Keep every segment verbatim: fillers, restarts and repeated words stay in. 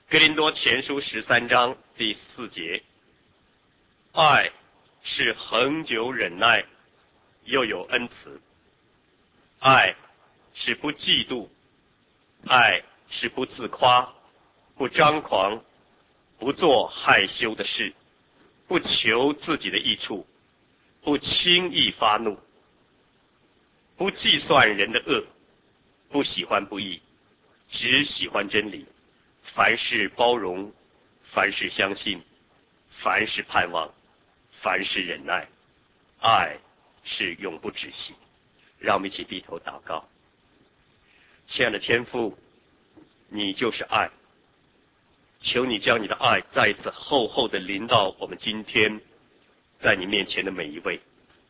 哥林多前书十三章第四节，爱是恒久忍耐，又有恩慈；爱是不嫉妒，爱是不自夸，不张狂，不做害羞的事，不求自己的益处，不轻易发怒，不计算人的恶，不喜欢不义，只喜欢真理。凡事包容，凡事相信，凡事盼望，凡事忍耐，爱是永不止息。让我们一起低头祷告。亲爱的天父，你就是爱，求你将你的爱再一次厚厚的临到我们今天在你面前的每一位，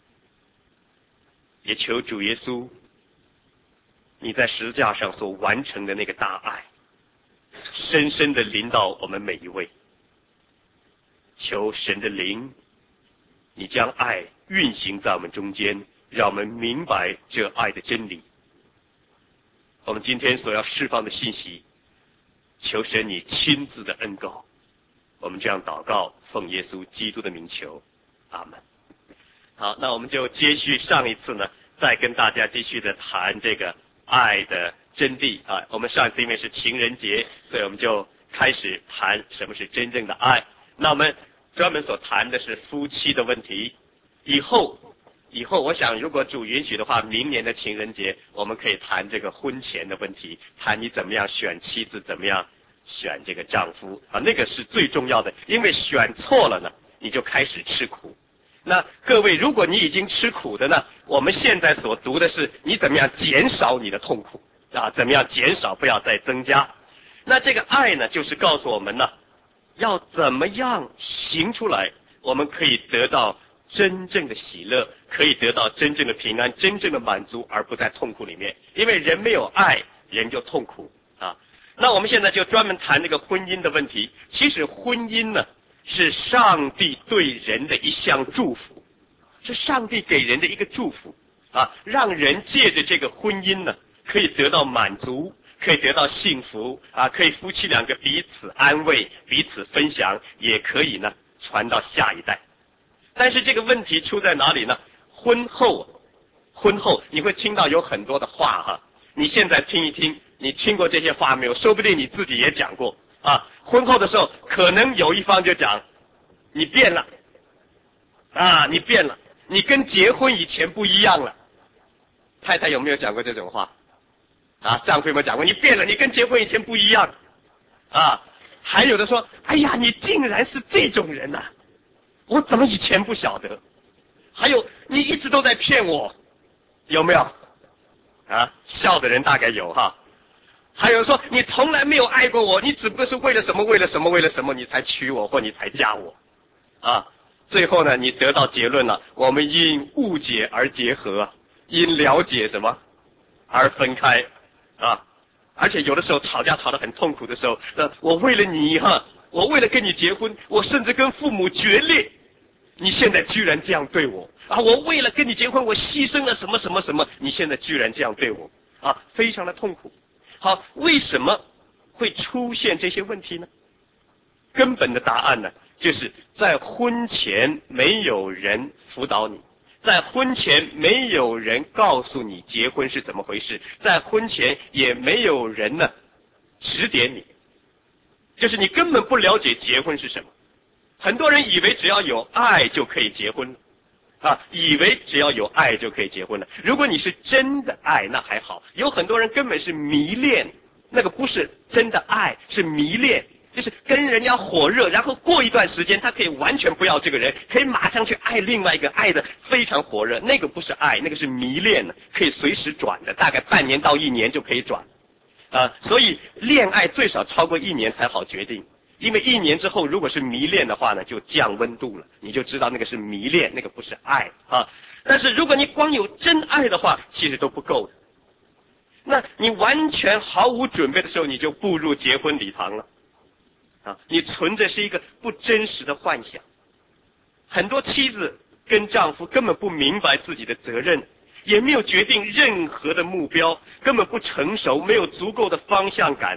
也求主耶稣你在十字架上所完成的那个大爱深深的临到我们每一位。求神的灵你将爱运行在我们中间，让我们明白这爱的真理。我们今天所要释放的信息，求神你亲自的恩膏。我们这样祷告，奉耶稣基督的名求，阿门。好，那我们就接续上一次呢，再跟大家继续的谈这个爱的真谛啊。我们上一次因为是情人节，所以我们就开始谈什么是真正的爱。那我们专门所谈的是夫妻的问题。以后以后我想如果主允许的话，明年的情人节我们可以谈这个婚前的问题，谈你怎么样选妻子，怎么样选这个丈夫啊，那个是最重要的，因为选错了呢，你就开始吃苦。那各位，如果你已经吃苦的呢，我们现在所读的是你怎么样减少你的痛苦啊，怎么样减少，不要再增加。那这个爱呢，就是告诉我们呢，要怎么样行出来，我们可以得到真正的喜乐，可以得到真正的平安，真正的满足，而不在痛苦里面。因为人没有爱，人就痛苦啊。那我们现在就专门谈这个婚姻的问题。其实婚姻呢，是上帝对人的一项祝福，是上帝给人的一个祝福啊，让人借着这个婚姻呢，可以得到满足，可以得到幸福啊，可以夫妻两个彼此安慰，彼此分享，也可以呢传到下一代。但是这个问题出在哪里呢？婚后，婚后你会听到有很多的话哈，你现在听一听，你听过这些话没有？说不定你自己也讲过啊。婚后的时候，可能有一方就讲，你变了，啊，你变了，你跟结婚以前不一样了。太太有没有讲过这种话？啊，丈夫有没有讲过？你变了，你跟结婚以前不一样，啊，还有的说，哎呀，你竟然是这种人呐、啊！我怎么以前不晓得？还有，你一直都在骗我，有没有？啊，笑的人大概有哈。还有说，你从来没有爱过我，你只不过是为了什么，为了什么，为了什么，你才娶我或你才嫁我，啊，最后呢，你得到结论了，我们因误解而结合，因了解什么而分开，啊，而且有的时候吵架吵得很痛苦的时候，呃，我为了你哈，我为了跟你结婚，我甚至跟父母决裂。你现在居然这样对我啊！我为了跟你结婚，我牺牲了什么什么什么，你现在居然这样对我啊，非常的痛苦。好，为什么会出现这些问题呢？根本的答案呢，就是在婚前没有人辅导你，在婚前没有人告诉你结婚是怎么回事，在婚前也没有人呢指点你，就是你根本不了解结婚是什么。很多人以为只要有爱就可以结婚了，啊，以为只要有爱就可以结婚了。如果你是真的爱，那还好。有很多人根本是迷恋，那个不是真的爱，是迷恋，就是跟人家火热，然后过一段时间他可以完全不要这个人，可以马上去爱另外一个，爱的非常火热，那个不是爱，那个是迷恋呢，可以随时转的，大概半年到一年就可以转，啊，所以恋爱最少超过一年才好决定。因为一年之后，如果是迷恋的话呢，就降温度了，你就知道那个是迷恋，那个不是爱啊。但是如果你光有真爱的话，其实都不够的。那你完全毫无准备的时候，你就步入结婚礼堂了，啊，你存着是一个不真实的幻想。很多妻子跟丈夫根本不明白自己的责任，也没有决定任何的目标，根本不成熟，没有足够的方向感。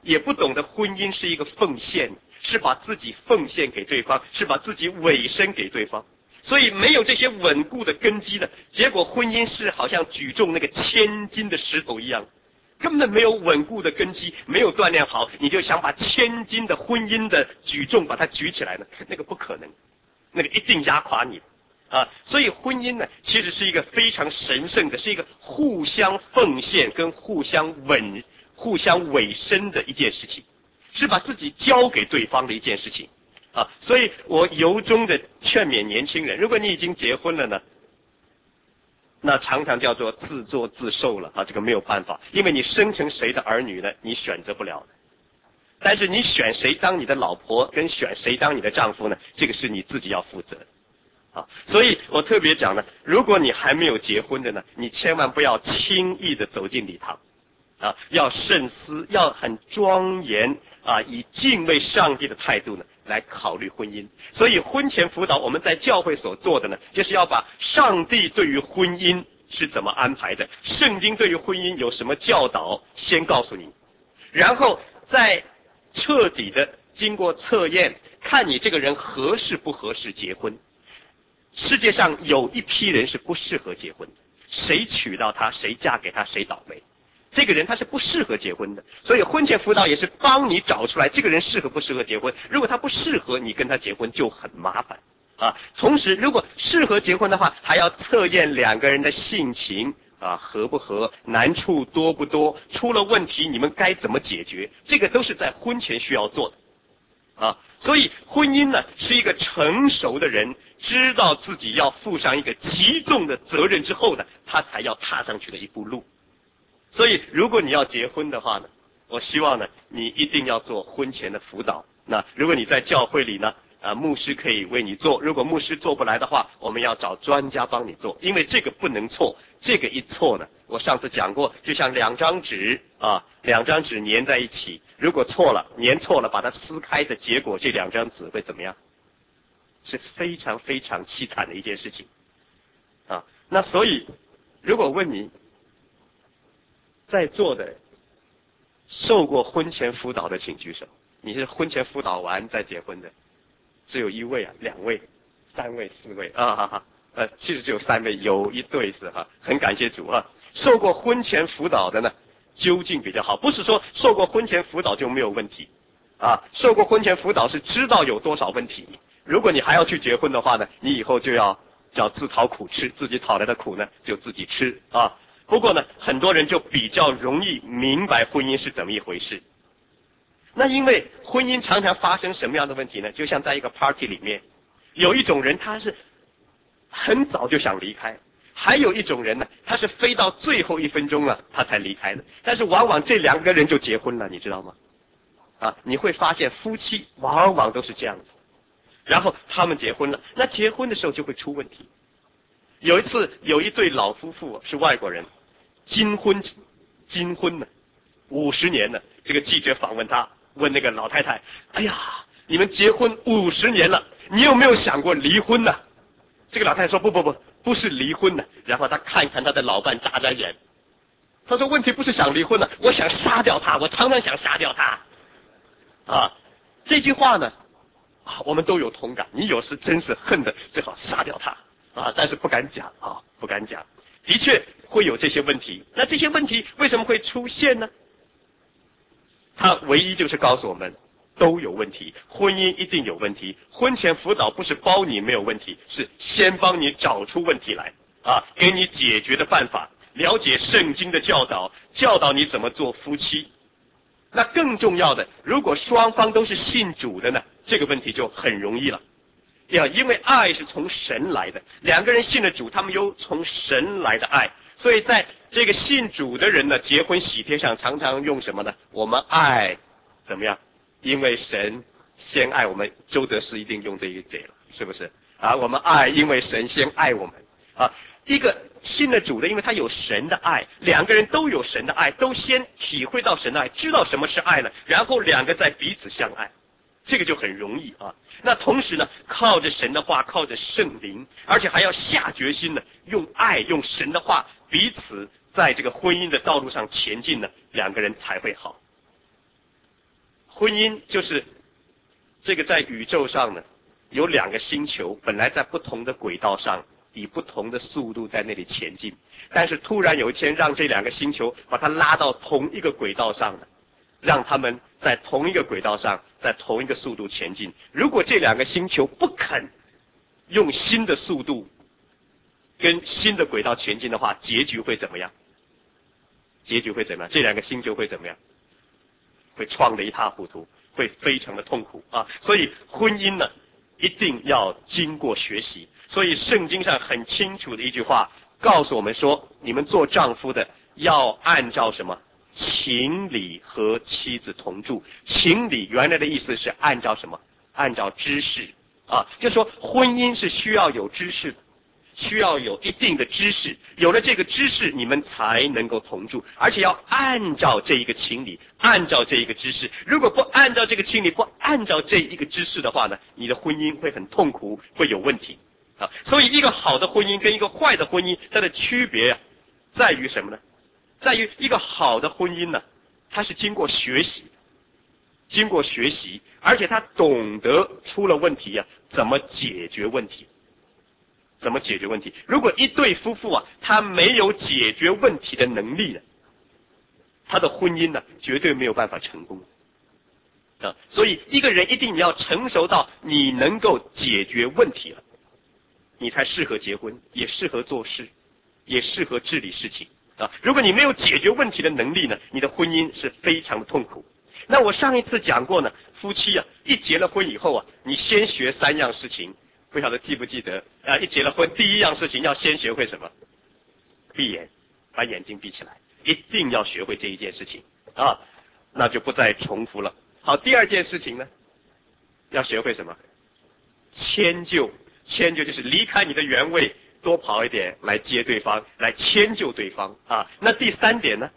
也不懂得婚姻是一个奉献，是把自己奉献给对方，是把自己委身给对方。所以没有这些稳固的根基的结果，婚姻是好像举重那个千斤的石头一样，根本没有稳固的根基，没有锻炼好，你就想把千斤的婚姻的举重把它举起来呢，那个不可能，那个一定压垮你啊！所以婚姻呢，其实是一个非常神圣的，是一个互相奉献跟互相稳、互相委身的一件事情，是把自己交给对方的一件事情啊！所以我由衷的劝勉年轻人，如果你已经结婚了呢，那常常叫做自作自受了啊！这个没有办法，因为你生成谁的儿女呢，你选择不了的。但是你选谁当你的老婆，跟选谁当你的丈夫呢，这个是你自己要负责的啊！所以我特别讲呢，如果你还没有结婚的呢，你千万不要轻易的走进礼堂啊，要慎思，要很庄严啊，以敬畏上帝的态度呢来考虑婚姻。所以婚前辅导我们在教会所做的呢，就是要把上帝对于婚姻是怎么安排的，圣经对于婚姻有什么教导，先告诉你，然后再彻底的经过测验，看你这个人合适不合适结婚。世界上有一批人是不适合结婚的，谁娶到他，谁嫁给他，谁倒霉。这个人他是不适合结婚的，所以婚前辅导也是帮你找出来这个人适合不适合结婚。如果他不适合，你跟他结婚就很麻烦啊。同时，如果适合结婚的话，还要测验两个人的性情啊，合不合，难处多不多，出了问题你们该怎么解决，这个都是在婚前需要做的啊。所以婚姻呢，是一个成熟的人知道自己要负上一个极重的责任之后呢，他才要踏上去的一步路。所以如果你要结婚的话呢，我希望呢你一定要做婚前的辅导。那如果你在教会里呢，啊，牧师可以为你做，如果牧师做不来的话，我们要找专家帮你做，因为这个不能错，这个一错呢，我上次讲过，就像两张纸啊，两张纸粘在一起，如果错了，粘错了，把它撕开的结果，这两张纸会怎么样？是非常非常凄惨的一件事情啊。那所以如果问你在座的受过婚前辅导的请举手，你是婚前辅导完再结婚的？只有一位啊，两位，三位，四位啊，哈哈，呃，其实只有三位，有一对是哈，很感谢主啊。受过婚前辅导的呢，究竟比较好，不是说受过婚前辅导就没有问题啊，受过婚前辅导是知道有多少问题。如果你还要去结婚的话呢，你以后就要叫自讨苦吃，自己讨来的苦呢就自己吃啊。不过呢，很多人就比较容易明白婚姻是怎么一回事。那因为婚姻常常发生什么样的问题呢？就像在一个 party 里面，有一种人他是很早就想离开，还有一种人呢，他是非到最后一分钟了他才离开的。但是往往这两个人就结婚了，你知道吗？啊，你会发现夫妻往往都是这样子，然后他们结婚了，那结婚的时候就会出问题。有一次有一对老夫妇是外国人，金婚金婚呢，五十年了。这个记者访问他，问那个老太太，哎呀，你们结婚五十年了，你有没有想过离婚呢？这个老太太说，不不不，不是离婚呢。然后他看一看他的老伴，眨眨眼，他说，问题不是想离婚呢，我想杀掉他，我常常想杀掉他。啊，这句话呢，啊，我们都有同感。你有时真是恨得最好杀掉他啊，但是不敢讲啊，不敢讲。的确会有这些问题。那这些问题为什么会出现呢？他唯一就是告诉我们都有问题，婚姻一定有问题。婚前辅导不是包你没有问题，是先帮你找出问题来啊，给你解决的办法，了解圣经的教导，教导你怎么做夫妻。那更重要的，如果双方都是信主的呢，这个问题就很容易了。呀，因为爱是从神来的，两个人信了主，他们有从神来的爱，所以在这个信主的人呢，结婚喜帖上常常用什么呢？我们爱怎么样？因为神先爱我们，周德士一定用这一节了，是不是？啊，我们爱，因为神先爱我们。啊，一个信了主的，因为他有神的爱，两个人都有神的爱，都先体会到神的爱，知道什么是爱了，然后两个再彼此相爱。这个就很容易啊。那同时呢，靠着神的话，靠着圣灵，而且还要下决心呢，用爱，用神的话，彼此在这个婚姻的道路上前进呢，两个人才会好。 婚姻就是这个在宇宙上呢，有两个星球，本来在不同的轨道上，以不同的速度在那里前进，但是突然有一天让这两个星球把它拉到同一个轨道上了，让他们在同一个轨道上，在同一个速度前进。如果这两个星球不肯用新的速度跟新的轨道前进的话，结局会怎么样？结局会怎么样？这两个星球会怎么样？会撞得一塌糊涂，会非常的痛苦啊！所以婚姻呢，一定要经过学习。所以圣经上很清楚的一句话告诉我们说，你们做丈夫的要按照什么？情理和妻子同住。情理原来的意思是按照什么？按照知识啊，就是说婚姻是需要有知识的，需要有一定的知识，有了这个知识，你们才能够同住，而且要按照这一个情理，按照这一个知识。如果不按照这个情理，不按照这一个知识的话呢，你的婚姻会很痛苦，会有问题啊。所以一个好的婚姻跟一个坏的婚姻，它的区别啊，在于什么呢？在于一个好的婚姻呢，它是经过学习，经过学习，而且他懂得出了问题呀、啊，怎么解决问题。怎么解决问题？如果一对夫妇啊，他没有解决问题的能力呢，他的婚姻呢，绝对没有办法成功啊。所以一个人一定要成熟到你能够解决问题了，你才适合结婚，也适合做事，也适合治理事情啊。如果你没有解决问题的能力呢，你的婚姻是非常的痛苦。那我上一次讲过呢，夫妻啊，一结了婚以后啊，你先学三样事情。不晓得记不记得啊？一结了婚，第一样事情要先学会什么？闭眼，把眼睛闭起来，一定要学会这一件事情啊！那就不再重复了。好，第二件事情呢，要学会什么？迁就，迁就就是离开你的原位，多跑一点来接对方，来迁就对方啊。那第三点呢？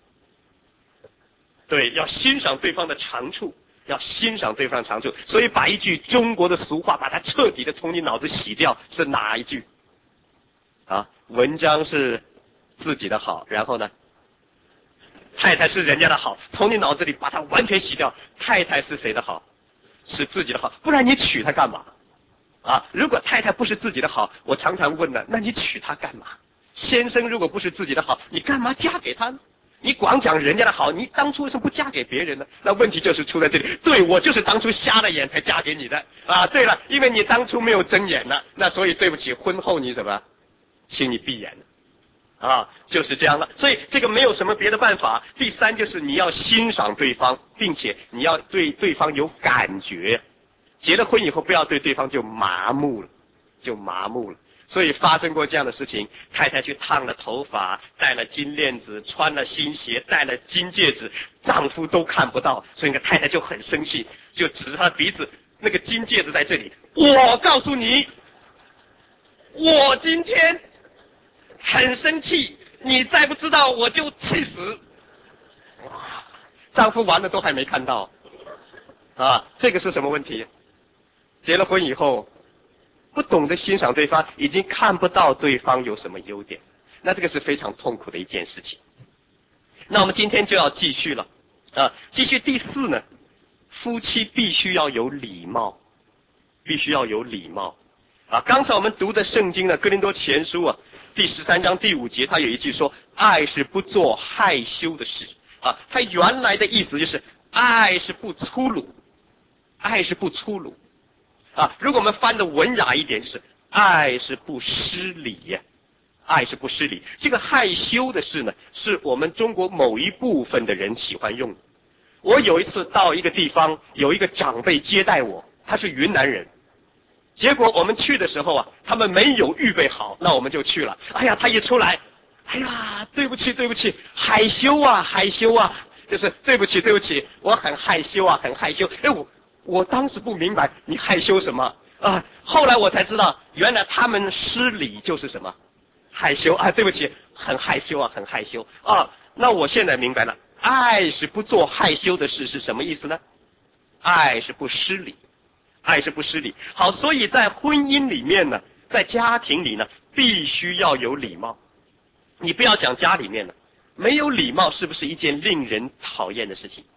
对，要欣赏对方的长处。要欣赏对方的长处，所以把一句中国的俗话把它彻底的从你脑子洗掉，是哪一句？啊，文章是自己的好，然后呢，太太是人家的好，从你脑子里把它完全洗掉。太太是谁的好？是自己的好，不然你娶她干嘛？啊，如果太太不是自己的好，我常常问呢，那你娶她干嘛？先生如果不是自己的好，你干嘛嫁给他呢？你光讲人家的好，你当初为什么不嫁给别人呢？那问题就是出在这里。对，我就是当初瞎了眼才嫁给你的啊！对了，因为你当初没有睁眼呢，那所以对不起，婚后你怎么，请你闭眼了啊，就是这样了。所以这个没有什么别的办法。第三就是你要欣赏对方，并且你要对对方有感觉。结了婚以后，不要对对方就麻木了，就麻木了。所以发生过这样的事情，太太去烫了头发，戴了金链子，穿了新鞋，戴了金戒指，丈夫都看不到，所以那个太太就很生气，就指着他的鼻子，那个金戒指在这里，我告诉你，我今天很生气，你再不知道我就气死。哇，丈夫完了都还没看到啊，这个是什么问题？结了婚以后不懂得欣赏对方，已经看不到对方有什么优点，那这个是非常痛苦的一件事情。那我们今天就要继续了啊，继续第四呢，夫妻必须要有礼貌，必须要有礼貌啊。刚才我们读的圣经呢，哥林多前书啊，第十三章第五节，他有一句说，爱是不做害羞的事啊。他原来的意思就是，爱是不粗鲁，爱是不粗鲁。啊，如果我们翻的文雅一点，就是爱是不失礼呀，爱是不失礼。这个害羞的事呢，是我们中国某一部分的人喜欢用的。我有一次到一个地方，有一个长辈接待我，他是云南人。结果我们去的时候啊，他们没有预备好，那我们就去了。哎呀，他一出来，哎呀，对不起，对不起，害羞啊，害羞啊，就是对不起，对不起，我很害羞啊，很害羞。哎，我。我当时不明白你害羞什么啊，后来我才知道，原来他们失礼就是什么害羞啊，对不起，很害羞啊，很害羞啊。那我现在明白了，爱是不做害羞的事是什么意思呢？爱是不失礼，爱是不失礼。好，所以在婚姻里面呢，在家庭里呢，必须要有礼貌。你不要讲家里面了，没有礼貌是不是一件令人讨厌的事情？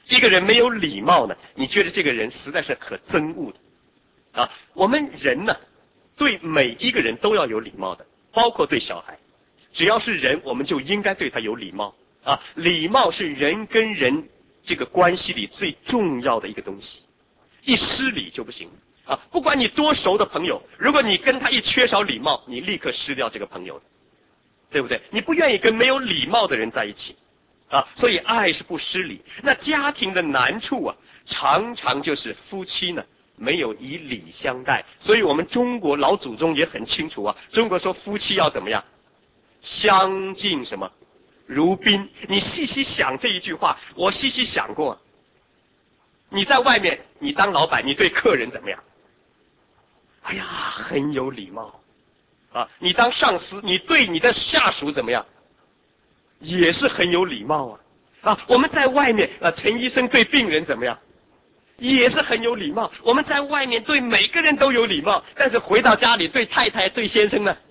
一个人没有礼貌呢，你觉得这个人实在是可憎恶的啊。我们人呢，对每一个人都要有礼貌的，包括对小孩。只要是人，我们就应该对他有礼貌啊。礼貌是人跟人这个关系里最重要的一个东西，一失礼就不行啊。不管你多熟的朋友，如果你跟他一缺少礼貌，你立刻失掉这个朋友的，对不对？你不愿意跟没有礼貌的人在一起啊。所以爱是不失礼。那家庭的难处啊，常常就是夫妻呢没有以礼相待。所以我们中国老祖宗也很清楚啊，中国说夫妻要怎么样？相敬什么？如宾。你细细想这一句话，我细细想过。你在外面，你当老板，你对客人怎么样？哎呀，很有礼貌啊。你当上司，你对你的下属怎么样？也是很有礼貌啊。啊，我们在外面啊，陈医生对病人怎么样？也是很有礼貌。我们在外面对每个人都有礼貌，但是回到家里对太太、对先生呢？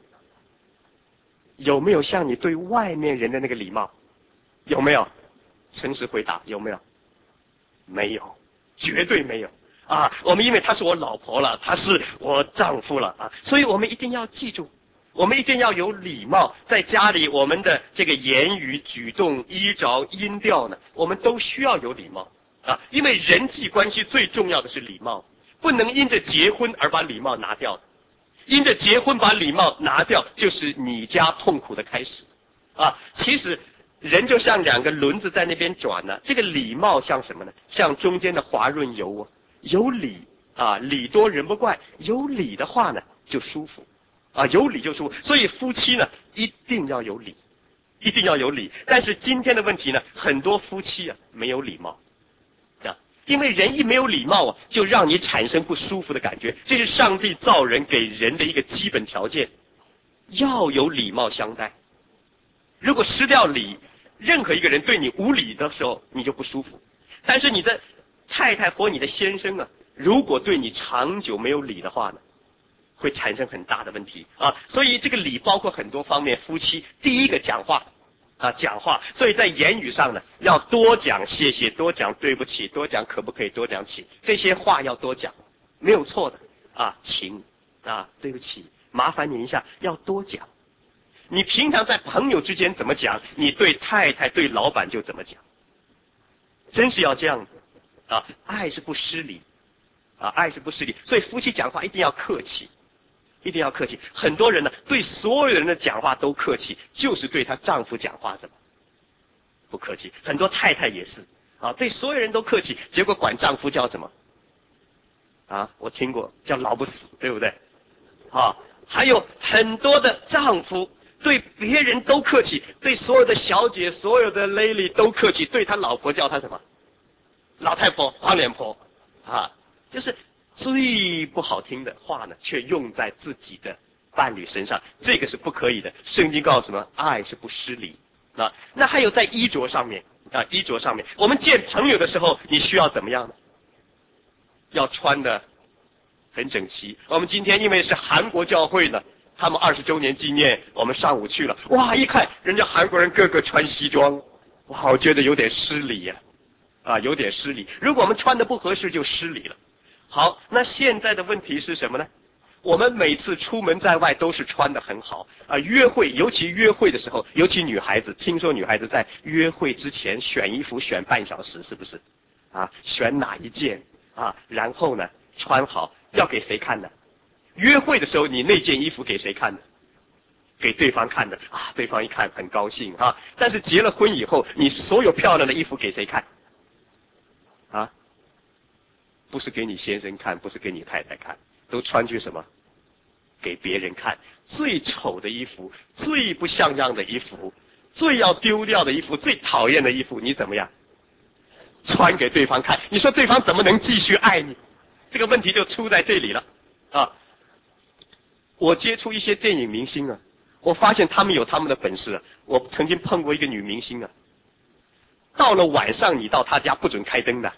有没有像你对外面人的那个礼貌？有没有？诚实回答，有没有？没有，绝对没有啊！我们因为她是我老婆了，她是我丈夫了啊，所以我们一定要记住，我们一定要有礼貌。在家里，我们的这个言语举动、衣着、音调呢，我们都需要有礼貌啊！因为人际关系最重要的是礼貌，不能因着结婚而把礼貌拿掉的。因着结婚把礼貌拿掉，就是你家痛苦的开始啊！其实人就像两个轮子在那边转呢，这个礼貌像什么呢？像中间的滑润油啊，有礼啊，礼多人不怪，有礼的话呢就舒服啊，有礼就舒服。所以夫妻呢一定要有礼，一定要有礼。但是今天的问题呢，很多夫妻啊没有礼貌。因为人一没有礼貌啊，就让你产生不舒服的感觉，这是上帝造人给人的一个基本条件，要有礼貌相待。如果失掉礼，任何一个人对你无礼的时候，你就不舒服。但是你的太太或你的先生啊，如果对你长久没有礼的话呢，会产生很大的问题啊。所以这个礼包括很多方面，夫妻第一个讲话。啊，讲话，所以在言语上呢，要多讲谢谢，多讲对不起，多讲可不可以，多讲请，这些话要多讲，没有错的啊，请啊，对不起，麻烦你一下，要多讲。你平常在朋友之间怎么讲，你对太太、对老板就怎么讲，真是要这样的啊！爱是不失礼啊，爱是不失礼，所以夫妻讲话一定要客气。一定要客气。很多人呢，对所有人的讲话都客气，就是对她丈夫讲话什么不客气。很多太太也是啊，对所有人都客气，结果管丈夫叫什么啊？我听过叫老不死，对不对？啊，还有很多的丈夫对别人都客气，对所有的小姐、所有的 lady 都客气，对他老婆叫他什么？老太婆、黄脸婆啊，就是。最不好听的话呢，却用在自己的伴侣身上，这个是不可以的。圣经告诉我们，爱是不失礼啊。那还有在衣着上面啊，衣着上面，我们见朋友的时候，你需要怎么样呢？要穿的很整齐。我们今天因为是韩国教会呢，他们二十周年纪念，我们上午去了，哇，一看人家韩国人个个穿西装，哇，我觉得有点失礼呀，啊，有点失礼。如果我们穿的不合适，就失礼了。好，那现在的问题是什么呢？我们每次出门在外都是穿得很好啊，约会，尤其约会的时候，尤其女孩子，听说女孩子在约会之前选衣服选半小时，是不是？啊，选哪一件啊？然后呢，穿好，要给谁看的？约会的时候，你那件衣服给谁看的？给对方看的啊，对方一看很高兴啊。但是结了婚以后，你所有漂亮的衣服给谁看？啊？不是给你先生看，不是给你太太看，都穿去什么？给别人看。最丑的衣服，最不像样的衣服，最要丢掉的衣服，最讨厌的衣服，你怎么样？穿给对方看。你说对方怎么能继续爱你？这个问题就出在这里了啊！我接触一些电影明星啊，我发现他们有他们的本事啊。我曾经碰过一个女明星啊，到了晚上你到她家不准开灯的。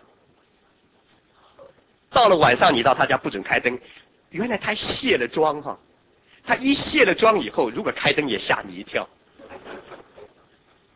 到了晚上，你到他家不准开灯。原来他卸了妆哈，他一卸了妆以后，如果开灯也吓你一跳。哎，但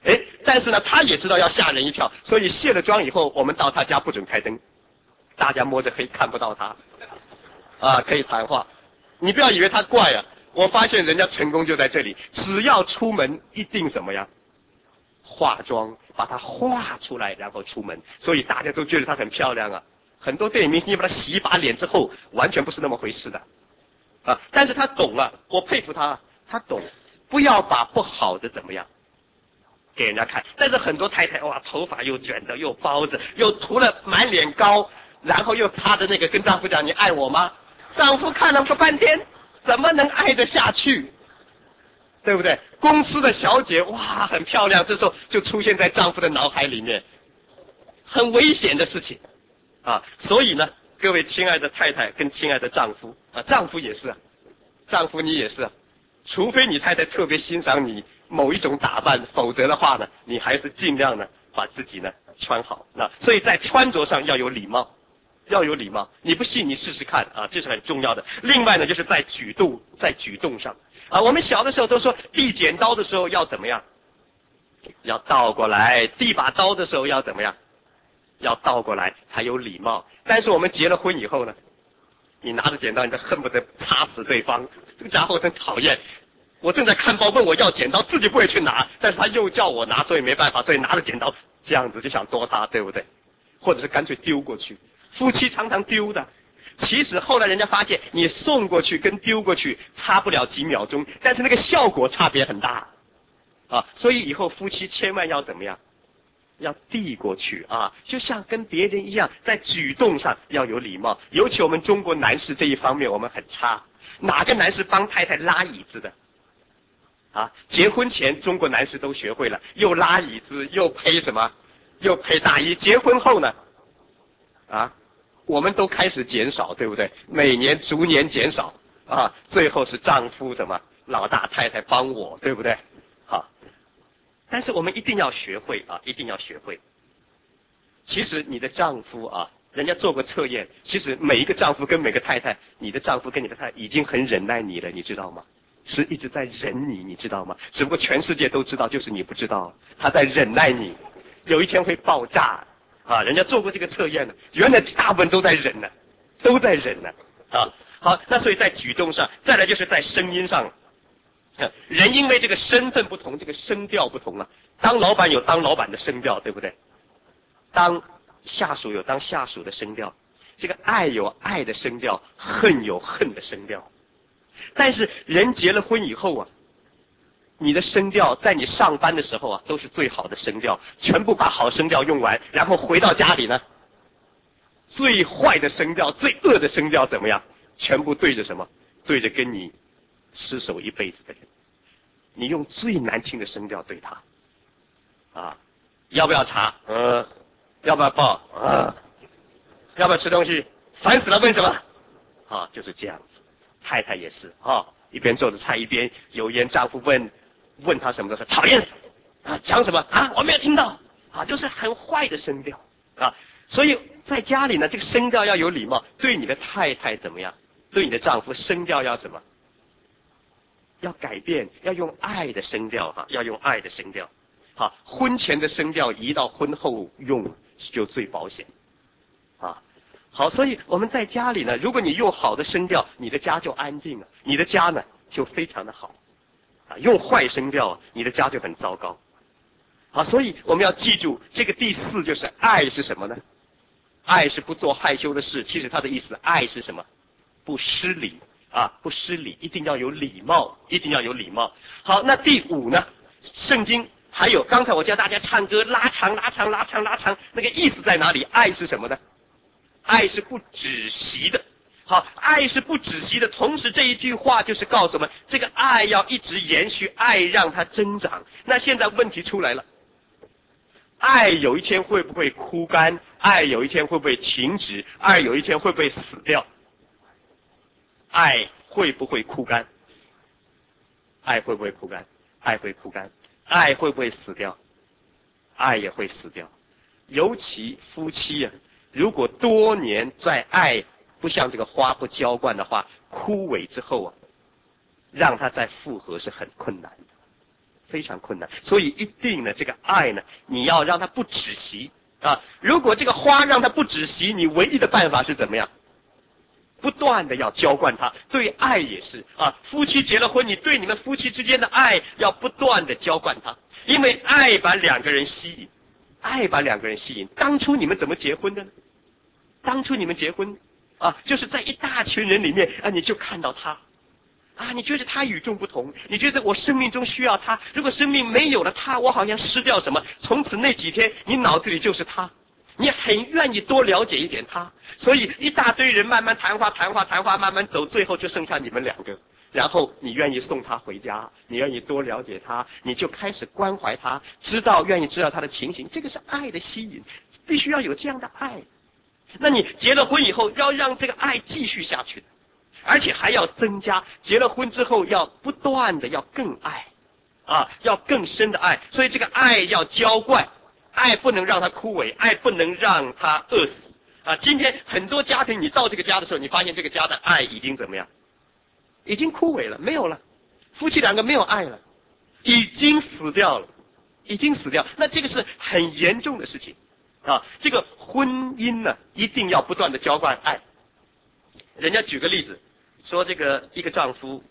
但是呢，他也知道要吓人一跳，所以卸了妆以后，我们到他家不准开灯，大家摸着黑看不到他，啊，可以谈话。你不要以为他怪啊，我发现人家成功就在这里，只要出门一定什么呀？化妆，把它画出来，然后出门，所以大家都觉得她很漂亮啊。很多电影明星把她洗一把脸之后，完全不是那么回事的，啊！但是她懂啊，我佩服她，她懂，不要把不好的怎么样给人家看。但是很多太太哇，头发又卷着，又包着，又涂了满脸膏，然后又擦着那个，跟丈夫讲你爱我吗？丈夫看了个半天，怎么能爱得下去？对不对？公司的小姐哇很漂亮，这时候就出现在丈夫的脑海里面，很危险的事情啊！所以呢，各位亲爱的太太跟亲爱的丈夫啊，丈夫也是啊，丈夫你也是啊，除非你太太特别欣赏你某一种打扮，否则的话呢，你还是尽量呢把自己呢穿好。那所以在穿着上要有礼貌，要有礼貌。你不信你试试看啊，这是很重要的。另外呢，就是在举动，在举动上。啊，我们小的时候都说递剪刀的时候要怎么样？要倒过来。递把刀的时候要怎么样？要倒过来才有礼貌。但是我们结了婚以后呢，你拿着剪刀，你都恨不得插死对方。这个家伙真讨厌。我正在看报，问我要剪刀，自己不会去拿，但是他又叫我拿，所以没办法，所以拿着剪刀这样子就想多他，对不对？或者是干脆丢过去。夫妻常常丢的。其实后来人家发现，你送过去跟丢过去差不了几秒钟，但是那个效果差别很大啊！所以以后夫妻千万要怎么样？要递过去啊，就像跟别人一样，在举动上要有礼貌。尤其我们中国男士这一方面我们很差，哪个男士帮太太拉椅子的？啊，结婚前中国男士都学会了，又拉椅子，又披什么，又披大衣。结婚后呢？啊？我们都开始减少，对不对？每年逐年减少啊，最后是丈夫什么老大太太帮我，对不对？好，但是我们一定要学会啊，一定要学会。其实你的丈夫啊，人家做过测验，其实每一个丈夫跟每个太太，你的丈夫跟你的太太已经很忍耐你了，你知道吗？是一直在忍你，你知道吗？只不过全世界都知道，就是你不知道，他在忍耐你，有一天会爆炸。啊，人家做过这个测验呢，原来大部分都在忍呢，都在忍呢。啊，好，那所以在举动上，再来就是在声音上，人因为这个身份不同，这个声调不同了。当老板有当老板的声调，对不对？当下属有当下属的声调，这个爱有爱的声调，恨有恨的声调。但是人结了婚以后啊，你的声调在你上班的时候啊，都是最好的声调，全部把好声调用完，然后回到家里呢，最坏的声调、最恶的声调怎么样？全部对着什么？对着跟你厮守一辈子的人，你用最难听的声调对他，啊，要不要茶？呃，要不要抱？啊，要不要吃东西？烦死了，问什么？啊，就是这样子。太太也是啊，一边做着菜，一边有言丈夫问。问他什么都是讨厌死啊，讲什么啊？我没有听到啊，就是很坏的声调啊。所以在家里呢，这个声调要有礼貌，对你的太太怎么样？对你的丈夫声调要什么？要改变，要用爱的声调哈、啊，要用爱的声调。好、啊，婚前的声调移到婚后用就最保险啊。好，所以我们在家里呢，如果你用好的声调，你的家就安静了，你的家呢就非常的好。啊，用坏声调，你的家就很糟糕。好，所以我们要记住，这个第四就是爱是什么呢？爱是不做害羞的事。其实它的意思，爱是什么？不失礼啊，不失礼，一定要有礼貌，一定要有礼貌。好，那第五呢？圣经还有，刚才我教大家唱歌，拉长、拉长、拉长、拉长，那个意思在哪里？爱是什么呢？爱是不止息的。好，爱是不止息的，同时这一句话就是告诉我们，这个爱要一直延续，爱让它增长。那现在问题出来了，爱有一天会不会枯干？爱有一天会不会停止？爱有一天会不会死掉？爱会不会枯干？爱会不会枯干？爱会枯干。爱会不会死掉？爱也会死掉。尤其夫妻啊，如果多年在爱不像这个花不浇灌的话，枯萎之后啊，让它再复合是很困难的， 非常困难。所以一定呢，这个爱呢，你要让它不止息啊。如果这个花让它不止息，你唯一的办法是怎么样？不断的要浇灌它。对爱也是啊，夫妻结了婚，你对你们夫妻之间的爱要不断的浇灌它，因为爱把两个人吸引，爱把两个人吸引。当初你们怎么结婚的呢？当初你们结婚啊，就是在一大群人里面啊，你就看到他啊，你觉得他与众不同，你觉得我生命中需要他，如果生命没有了他，我好像失掉什么。从此那几天你脑子里就是他，你很愿意多了解一点他，所以一大堆人慢慢谈话谈话谈话慢慢走，最后就剩下你们两个。然后你愿意送他回家，你愿意多了解他，你就开始关怀他，知道愿意知道他的情形，这个是爱的吸引，必须要有这样的爱。那你结了婚以后要让这个爱继续下去的，而且还要增加，结了婚之后要不断的要更爱啊，要更深的爱，所以这个爱要浇灌，爱不能让它枯萎，爱不能让它饿死啊。今天很多家庭，你到这个家的时候，你发现这个家的爱已经怎么样？已经枯萎了，没有了，夫妻两个没有爱了，已经死掉了，已经死掉。那这个是很严重的事情啊。这个婚姻呢，一定要不断的浇灌爱。人家举个例子，说这个一个丈夫，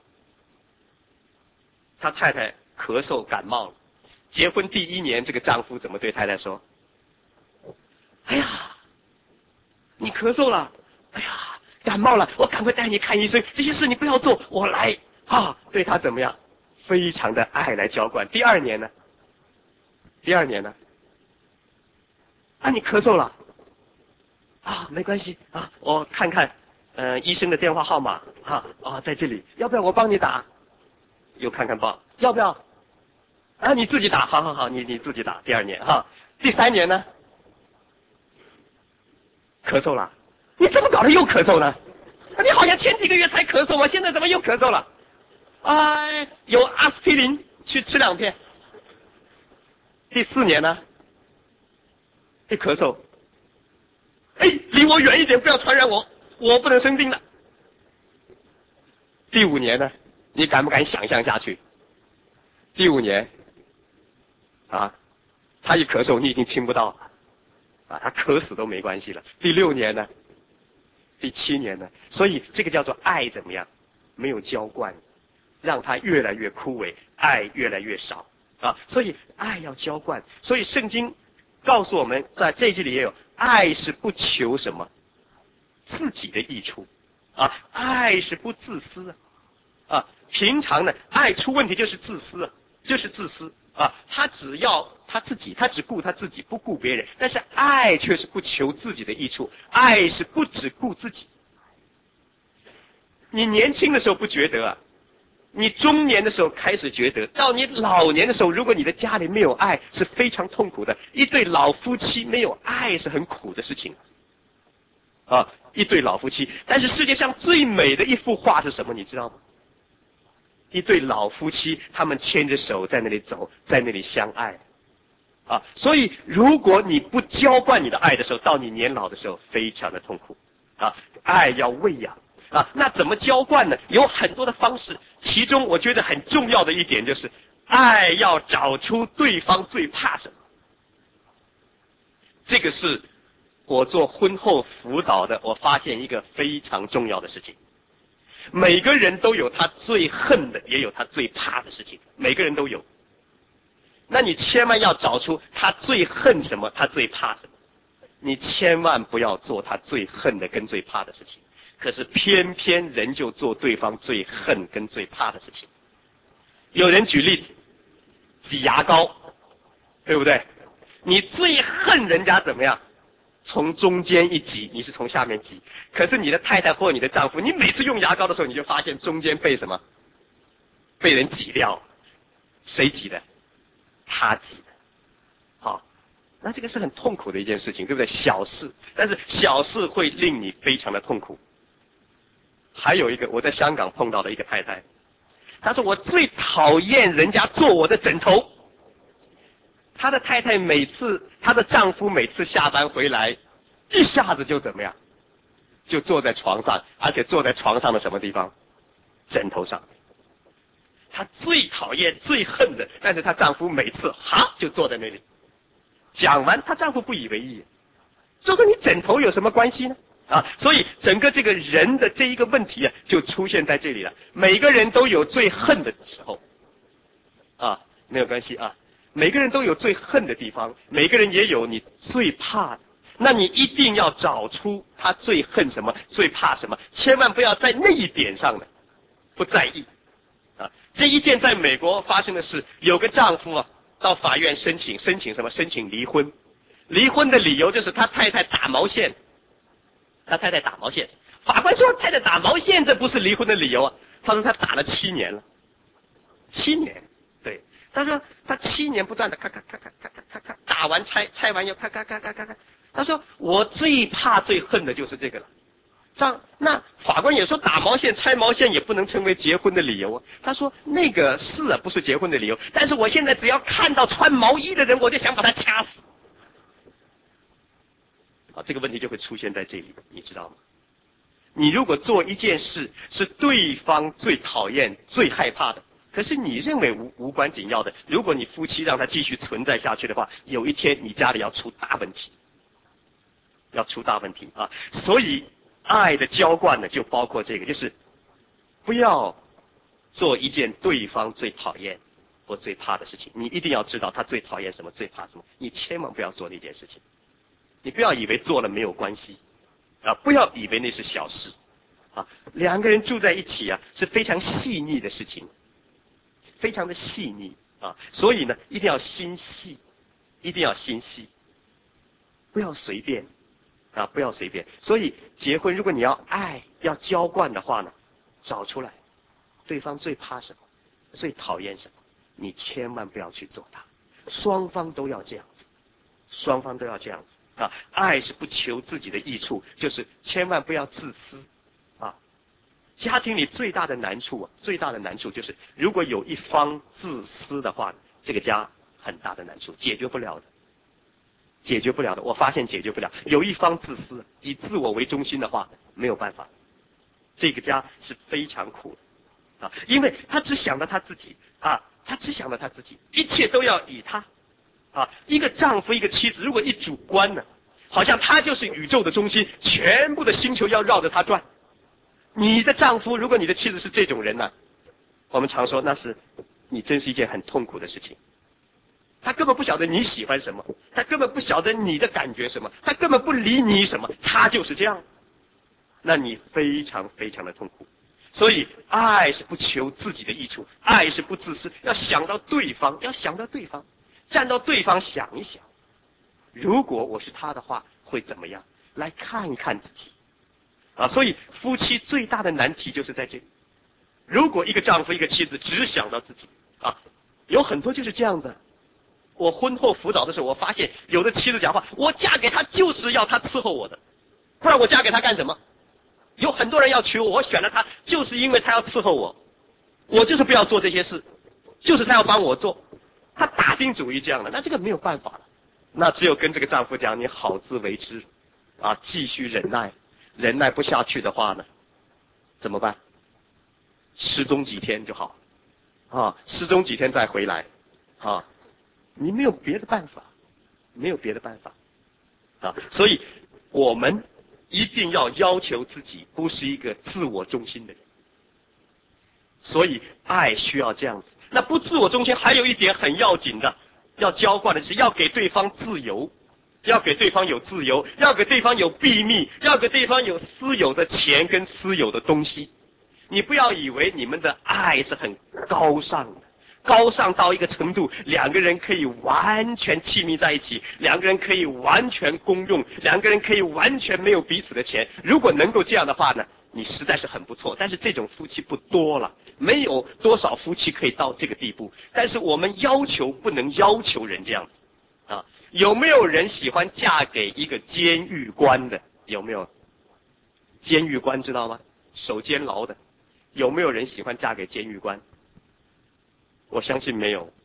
他太太咳嗽感冒了，结婚第一年，这个丈夫怎么对太太说？哎呀，你咳嗽了，哎呀，感冒了，我赶快带你看医生，这些事你不要做，我来啊！对他怎么样？非常的爱来浇灌。第二年呢？第二年呢？啊，你咳嗽了啊，没关系啊，我看看呃医生的电话号码啊啊，在这里，要不要我帮你打？又看看报，要不要？啊，你自己打，好好好，你你自己打。第二年哈，第三年呢？咳嗽了，你怎么搞的又咳嗽呢？你好像前几个月才咳嗽嘛，现在怎么又咳嗽了？啊，有阿司匹林，去吃两片。第四年呢？一咳嗽，哎，离我远一点，不要传染我，我不能生病了。第五年呢？你敢不敢想象下去？第五年，啊，他一咳嗽，你已经听不到，啊，他咳死都没关系了。第六年呢？第七年呢？所以这个叫做爱怎么样？没有浇灌，让它越来越枯萎，爱越来越少啊。所以爱要浇灌。所以圣经告诉我们，在这一句里也有，爱是不求什么自己的益处啊，爱是不自私啊。啊，平常呢，爱出问题就是自私啊，就是自私啊。他只要他自己，他只顾他自己，不顾别人。但是爱却是不求自己的益处，爱是不只顾自己。你年轻的时候不觉得啊，你中年的时候开始觉得，到你老年的时候，如果你的家里没有爱，是非常痛苦的。一对老夫妻没有爱是很苦的事情啊，一对老夫妻。但是世界上最美的一幅画是什么？你知道吗？一对老夫妻，他们牵着手在那里走，在那里相爱啊。所以如果你不浇灌你的爱的时候，到你年老的时候非常的痛苦啊。爱要喂养啊，那怎么浇灌呢？有很多的方式，其中我觉得很重要的一点就是，爱要找出对方最怕什么。这个是我做婚后辅导的，我发现一个非常重要的事情。每个人都有他最恨的，也有他最怕的事情，每个人都有。那你千万要找出他最恨什么，他最怕什么。你千万不要做他最恨的跟最怕的事情。可是偏偏人就做对方最恨跟最怕的事情。有人举例子，挤牙膏，对不对？你最恨人家怎么样？从中间一挤，你是从下面挤。可是你的太太或者你的丈夫，你每次用牙膏的时候，你就发现中间被什么？被人挤掉。谁挤的？他挤的。好，那这个是很痛苦的一件事情，对不对？小事，但是小事会令你非常的痛苦。还有一个，我在香港碰到的一个太太，她说我最讨厌人家坐我的枕头。她的太太每次，她的丈夫每次下班回来，一下子就怎么样？就坐在床上，而且坐在床上的什么地方？枕头上。 她最讨厌、最恨的，但是她丈夫每次哈就坐在那里，讲完，她丈夫不以为意，就说你枕头有什么关系呢？啊，所以整个这个人的这一个问题啊，就出现在这里了。每个人都有最恨的时候，啊，没有关系啊，每个人都有最恨的地方，每个人也有你最怕的。那你一定要找出他最恨什么，最怕什么，千万不要在那一点上呢不在意。啊，这一件在美国发生的事，有个丈夫啊到法院申请申请什么？申请离婚。离婚的理由就是他太太打毛线。他太太打毛线，法官说太太打毛线这不是离婚的理由啊。他说他打了七年了，七年，对，他说他七年不断的咔咔咔咔咔咔咔咔打完拆拆完又咔咔咔咔咔咔。他说我最怕最恨的就是这个了。这样，那法官也说打毛线拆毛线也不能成为结婚的理由啊。他说那个是啊，不是结婚的理由，但是我现在只要看到穿毛衣的人，我就想把他掐死。啊，这个问题就会出现在这里，你知道吗？你如果做一件事是对方最讨厌、最害怕的，可是你认为无无关紧要的，如果你夫妻让它继续存在下去的话，有一天你家里要出大问题，要出大问题啊！所以爱的浇灌呢，就包括这个，就是不要做一件对方最讨厌或最怕的事情。你一定要知道他最讨厌什么，最怕什么，你千万不要做那件事情。你不要以为做了没有关系，啊，不要以为那是小事，啊，两个人住在一起啊是非常细腻的事情，非常的细腻啊，所以呢一定要心细，一定要心细，不要随便，啊，不要随便。所以结婚，如果你要爱，要浇灌的话呢，找出来对方最怕什么，最讨厌什么，你千万不要去做它，双方都要这样子，双方都要这样子。啊，爱是不求自己的益处，就是千万不要自私啊。家庭里最大的难处啊，最大的难处就是，如果有一方自私的话，这个家很大的难处，解决不了的，解决不了的。我发现解决不了，有一方自私，以自我为中心的话，没有办法，这个家是非常苦的啊，因为他只想到他自己啊，他只想到他自己，一切都要以他。啊，一个丈夫一个妻子，如果一主观呢，好像他就是宇宙的中心，全部的星球要绕着他转。你的丈夫，如果你的妻子是这种人呢、啊，我们常说那是你真是一件很痛苦的事情。他根本不晓得你喜欢什么，他根本不晓得你的感觉什么，他根本不理你什么，他就是这样，那你非常非常的痛苦。所以爱是不求自己的益处，爱是不自私，要想到对方，要想到对方。站到对方想一想，如果我是他的话会怎么样？来看一看自己啊！所以夫妻最大的难题就是在这里。如果一个丈夫一个妻子只想到自己啊，有很多就是这样的。我婚后辅导的时候，我发现有的妻子讲话，我嫁给他就是要他伺候我的，不然我嫁给他干什么？有很多人要娶我，我选了他就是因为他要伺候我，我就是不要做这些事，就是他要帮我做。他打定主意这样的，那这个没有办法了，那只有跟这个丈夫讲，你好自为之，啊，继续忍耐，忍耐不下去的话呢，怎么办？失踪几天就好，啊，失踪几天再回来，啊，你没有别的办法，没有别的办法，啊，所以我们一定要要求自己不是一个自我中心的人，所以爱需要这样子。那不自我中心还有一点很要紧的，要浇灌的是要给对方自由，要给对方有自由，要给对方有秘密，要给对方有私有的钱跟私有的东西。你不要以为你们的爱是很高尚的，高尚到一个程度，两个人可以完全亲密在一起，两个人可以完全公用，两个人可以完全没有彼此的钱。如果能够这样的话呢，你实在是很不错，但是这种夫妻不多了，没有多少夫妻可以到这个地步。但是我们要求不能要求人这样子啊！有没有人喜欢嫁给一个监狱官的？有没有？监狱官知道吗？守监牢的，有没有人喜欢嫁给监狱官？我相信没有。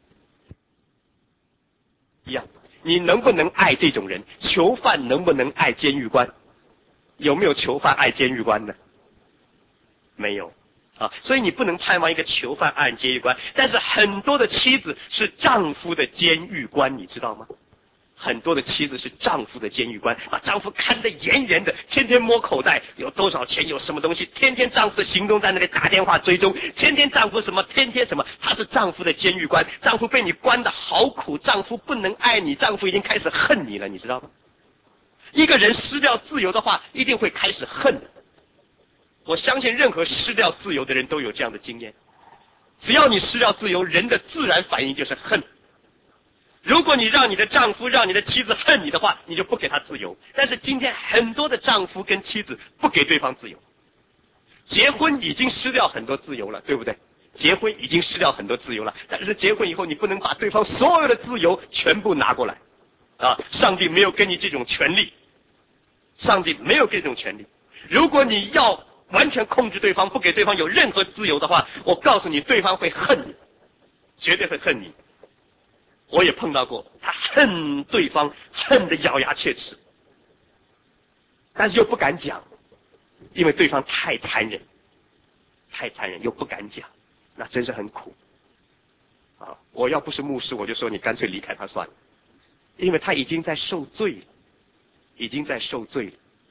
一样，你能不能爱这种人？囚犯能不能爱监狱官？有没有囚犯爱监狱官的？没有， 啊，所以你不能盼望一个囚犯按监狱官，但是很多的妻子是丈夫的监狱官，你知道吗？很多的妻子是丈夫的监狱官，把丈夫看得严严的，天天摸口袋有多少钱，有什么东西，天天丈夫的行踪在那里打电话追踪，天天丈夫什么，天天什么，他是丈夫的监狱官，丈夫被你关得好苦，丈夫不能爱你，丈夫已经开始恨你了，你知道吗？一个人失掉自由的话，一定会开始恨。我相信任何失掉自由的人都有这样的经验，只要你失掉自由，人的自然反应就是恨。如果你让你的丈夫让你的妻子恨你的话，你就不给他自由。但是今天很多的丈夫跟妻子不给对方自由，结婚已经失掉很多自由了，对不对？结婚已经失掉很多自由了，但是结婚以后你不能把对方所有的自由全部拿过来啊！上帝没有给你这种权利，上帝没有给这种权利。如果你要完全控制对方，不给对方有任何自由的话，我告诉你，对方会恨你，绝对会恨你。我也碰到过，他恨对方，恨得咬牙切齿，但是又不敢讲，因为对方太残忍，太残忍，又不敢讲，那真是很苦啊！我要不是牧师，我就说你干脆离开他算了，因为他已经在受罪了，已经在受罪了。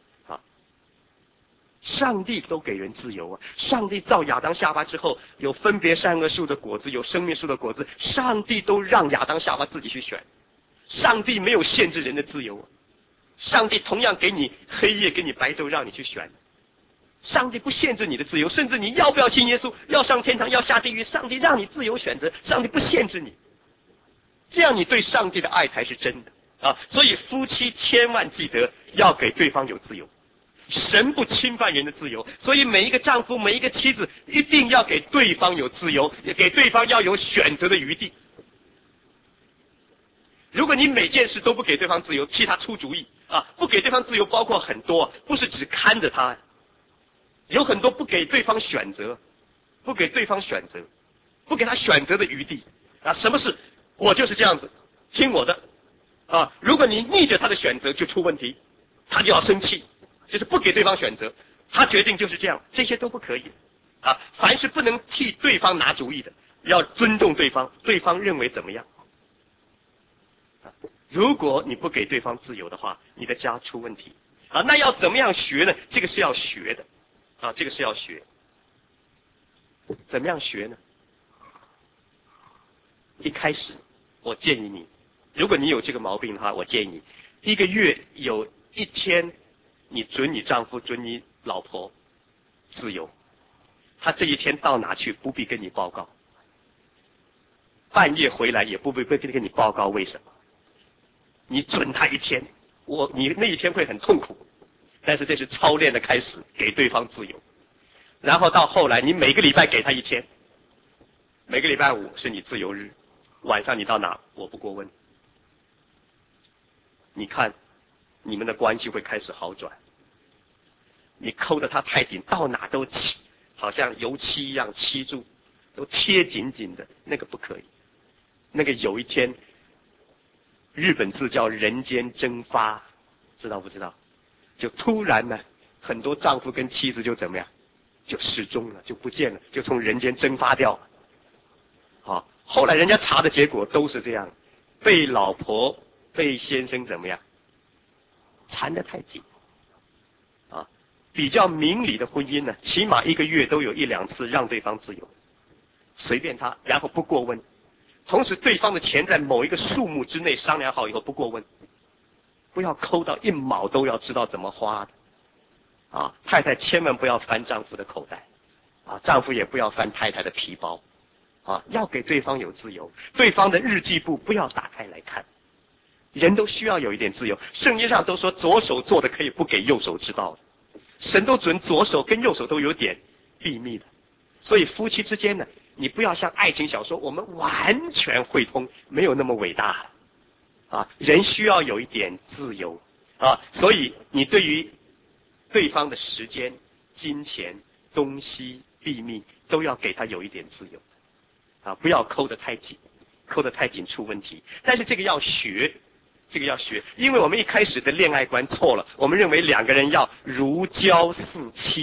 上帝都给人自由啊！上帝造亚当夏娃之后，有分别善恶树的果子，有生命树的果子，上帝都让亚当夏娃自己去选。上帝没有限制人的自由，上帝同样给你黑夜，给你白昼，让你去选。上帝不限制你的自由，甚至你要不要信耶稣，要上天堂，要下地狱，上帝让你自由选择，上帝不限制你。这样你对上帝的爱才是真的啊！所以夫妻千万记得要给对方有自由。神不侵犯人的自由，所以每一个丈夫每一个妻子一定要给对方有自由，也给对方要有选择的余地。如果你每件事都不给对方自由，替他出主意啊，不给对方自由包括很多，不是只看着他，有很多不给对方选择，不给对方选择，不给他选择的余地啊。什么事我就是这样子，听我的啊。如果你逆着他的选择就出问题，他就要生气。就是不给对方选择，他决定就是这样，这些都不可以啊！凡是不能替对方拿主意的，要尊重对方，对方认为怎么样啊？如果你不给对方自由的话，你的家出问题啊！那要怎么样学呢？这个是要学的啊，这个是要学。怎么样学呢？一开始，我建议你，如果你有这个毛病的话，我建议你一个月有一天。你准你丈夫准你老婆自由，他这一天到哪去不必跟你报告，半夜回来也不必不必跟你报告为什么，你准他一天，我你那一天会很痛苦，但是这是操练的开始，给对方自由，然后到后来你每个礼拜给他一天，每个礼拜五是你自由日，晚上你到哪我不过问，你看你们的关系会开始好转。你扣得他太紧，到哪都漆，好像油漆一样漆住，都贴紧紧的，那个不可以。那个有一天，日本字叫人间蒸发，知道不知道？就突然呢，很多丈夫跟妻子就怎么样，就失踪了，就不见了，就从人间蒸发掉了。好，后来人家查的结果都是这样，被老婆被先生怎么样，缠得太紧。比较明理的婚姻呢，起码一个月都有一两次让对方自由，随便他，然后不过问。同时，对方的钱在某一个数目之内商量好以后不过问，不要抠到一毛都要知道怎么花的。啊，太太千万不要翻丈夫的口袋，啊，丈夫也不要翻太太的皮包，啊，要给对方有自由。对方的日记簿不要打开来看，人都需要有一点自由。圣经上都说左手做的可以不给右手知道的。神都准左手跟右手都有点秘密的，所以夫妻之间呢，你不要像爱情小说，我们完全会通，没有那么伟大啊！人需要有一点自由啊，所以你对于对方的时间、金钱、东西、秘密都要给他有一点自由啊，不要抠得太紧，抠得太紧出问题。但是这个要学。这个要学，因为我们一开始的恋爱观错了，我们认为两个人要如胶似漆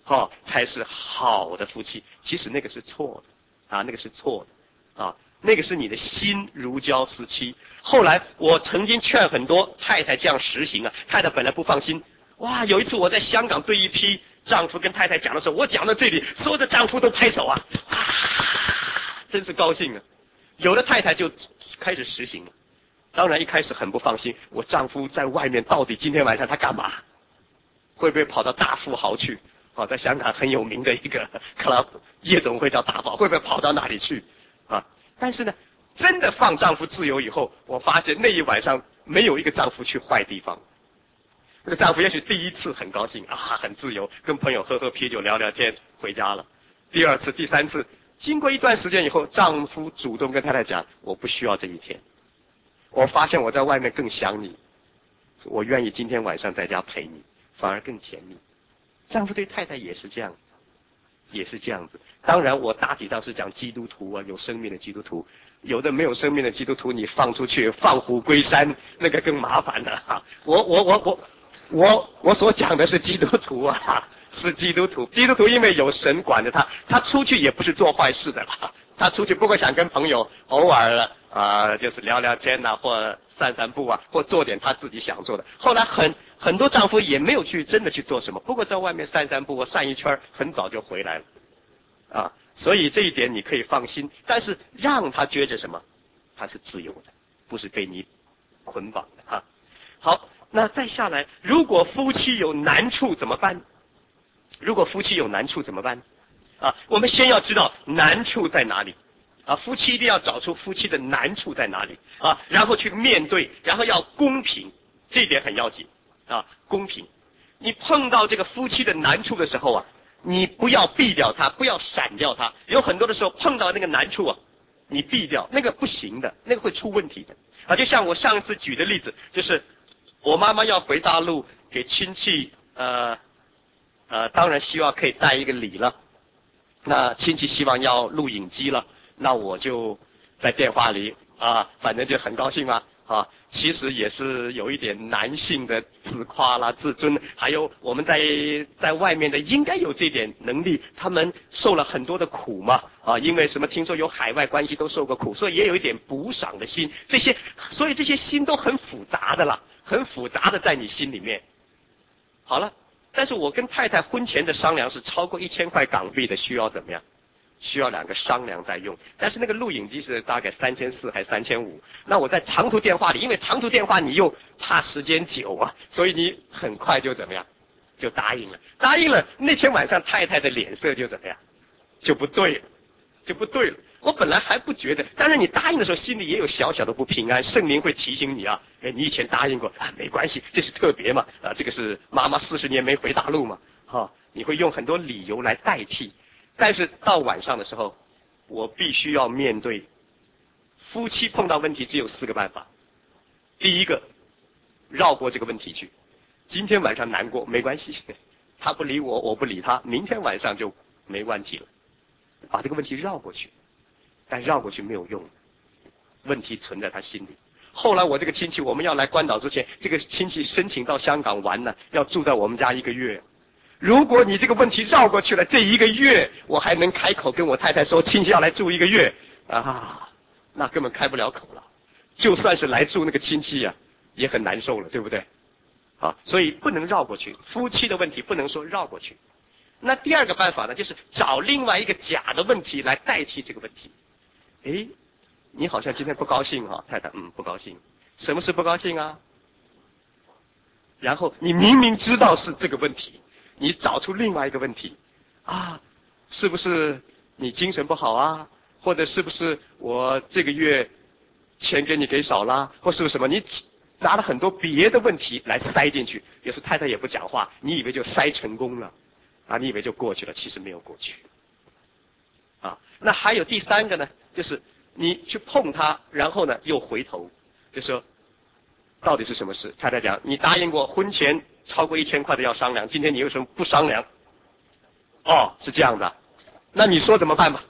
哦，才是好的夫妻。其实那个是错的啊，那个是错的啊，那个是你的心如胶似漆。后来我曾经劝很多太太这样实行啊，太太本来不放心。哇，有一次我在香港对一批丈夫跟太太讲的时候，我讲到这里，所有的丈夫都拍手啊，啊，真是高兴啊。有的太太就开始实行了。当然一开始很不放心，我丈夫在外面到底今天晚上他干嘛？会不会跑到大富豪去？啊，在香港很有名的一个 club 夜总会叫大富豪，会不会跑到那里去？啊，但是呢，真的放丈夫自由以后，我发现那一晚上没有一个丈夫去坏地方。这个丈夫也许第一次很高兴啊，很自由，跟朋友喝喝啤酒聊聊天，回家了。第二次、第三次，经过一段时间以后，丈夫主动跟太太讲：“我不需要这一天，我发现我在外面更想你，我愿意今天晚上在家陪你，反而更甜蜜。”丈夫对太太也是这样，也是这样子。当然，我大体上是讲基督徒啊，有生命的基督徒。有的没有生命的基督徒，你放出去放虎归山，那个更麻烦了哈。我我我我我我所讲的是基督徒啊，是基督徒。基督徒因为有神管着他，他出去也不是做坏事的啦。他出去不过想跟朋友偶尔啊、呃，就是聊聊天呐、啊，或散散步啊，或做点他自己想做的。后来很很多丈夫也没有去真的去做什么，不过在外面散散步，散一圈，很早就回来了啊。所以这一点你可以放心，但是让他觉着什么，他是自由的，不是被你捆绑的啊。好，那再下来，如果夫妻有难处怎么办？如果夫妻有难处怎么办？啊，我们先要知道难处在哪里啊，夫妻一定要找出夫妻的难处在哪里啊，然后去面对，然后要公平，这一点很要紧啊，公平。你碰到这个夫妻的难处的时候啊，你不要避掉它，不要闪掉它。有很多的时候碰到那个难处啊，你避掉，那个不行的，那个会出问题的啊。就像我上一次举的例子，就是我妈妈要回大陆给亲戚，呃呃，当然希望可以带一个礼了。那亲戚希望要录影机了，那我就在电话里啊，反正就很高兴嘛啊。其实也是有一点男性的自夸啦、自尊，还有我们在在外面的应该有这点能力，他们受了很多的苦嘛啊，因为什么？听说有海外关系都受过苦，所以也有一点补赏的心。这些，所以这些心都很复杂的啦，很复杂的在你心里面。好了。但是我跟太太婚前的商量是超过一千块港币的，需要怎么样？需要两个商量再用。但是那个录影机是大概三千四还三千五。那我在长途电话里，因为长途电话你又怕时间久啊，所以你很快就怎么样？就答应了。答应了，那天晚上太太的脸色就怎么样？就不对了，就不对了。我本来还不觉得，但是你答应的时候心里也有小小的不平安，圣灵会提醒你啊，哎，你以前答应过啊，没关系，这是特别嘛，啊，这个是妈妈四十年没回大陆嘛，哈、啊，你会用很多理由来代替，但是到晚上的时候，我必须要面对，夫妻碰到问题只有四个办法，第一个，绕过这个问题去，今天晚上难过没关系，他不理我，我不理他，明天晚上就没问题了，把这个问题绕过去。但绕过去没有用，问题存在他心里。后来我这个亲戚，我们要来关岛之前，这个亲戚申请到香港玩呢，要住在我们家一个月。如果你这个问题绕过去了，这一个月我还能开口跟我太太说亲戚要来住一个月啊，那根本开不了口了。就算是来住那个亲戚呀、啊，也很难受了，对不对？啊，所以不能绕过去，夫妻的问题不能说绕过去。那第二个办法呢，就是找另外一个假的问题来代替这个问题。哎，你好像今天不高兴啊，太太，嗯，不高兴。什么是不高兴啊？然后你明明知道是这个问题，你找出另外一个问题，啊，是不是你精神不好啊？或者是不是我这个月钱给你给少了？或是不是什么？你拿了很多别的问题来塞进去，有时太太也不讲话，你以为就塞成功了，啊，你以为就过去了，其实没有过去。啊，那还有第三个呢，就是你去碰他，然后呢又回头，就说到底是什么事？太太讲，你答应过婚前超过一千块的要商量，今天你为什么不商量？哦，是这样的，那你说怎么办吧？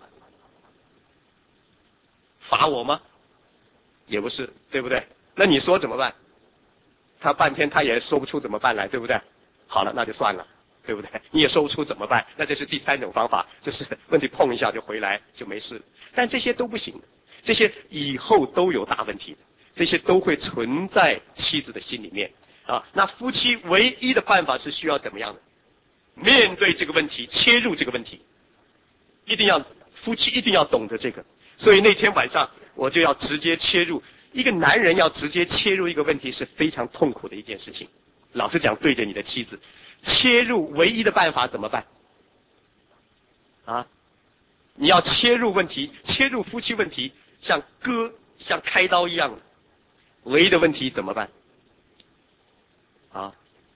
罚我吗？也不是，对不对？那你说怎么办？他半天他也说不出怎么办来，对不对？好了，那就算了， 对不对？你也说不出怎么办，那这是第三种方法，就是问题碰一下就回来就没事了。但这些都不行，这些以后都有大问题的，这些都会存在妻子的心里面啊。那夫妻唯一的办法是需要怎么样的？面对这个问题，切入这个问题，一定要夫妻一定要懂得这个。所以那天晚上我就要直接切入，一个男人要直接切入一个问题是非常痛苦的一件事情。老实讲，对着你的妻子切入唯一的办法怎么办？啊，你要切入问题，切入夫妻问题，像割像开刀一样的，唯一的问题怎么办？啊，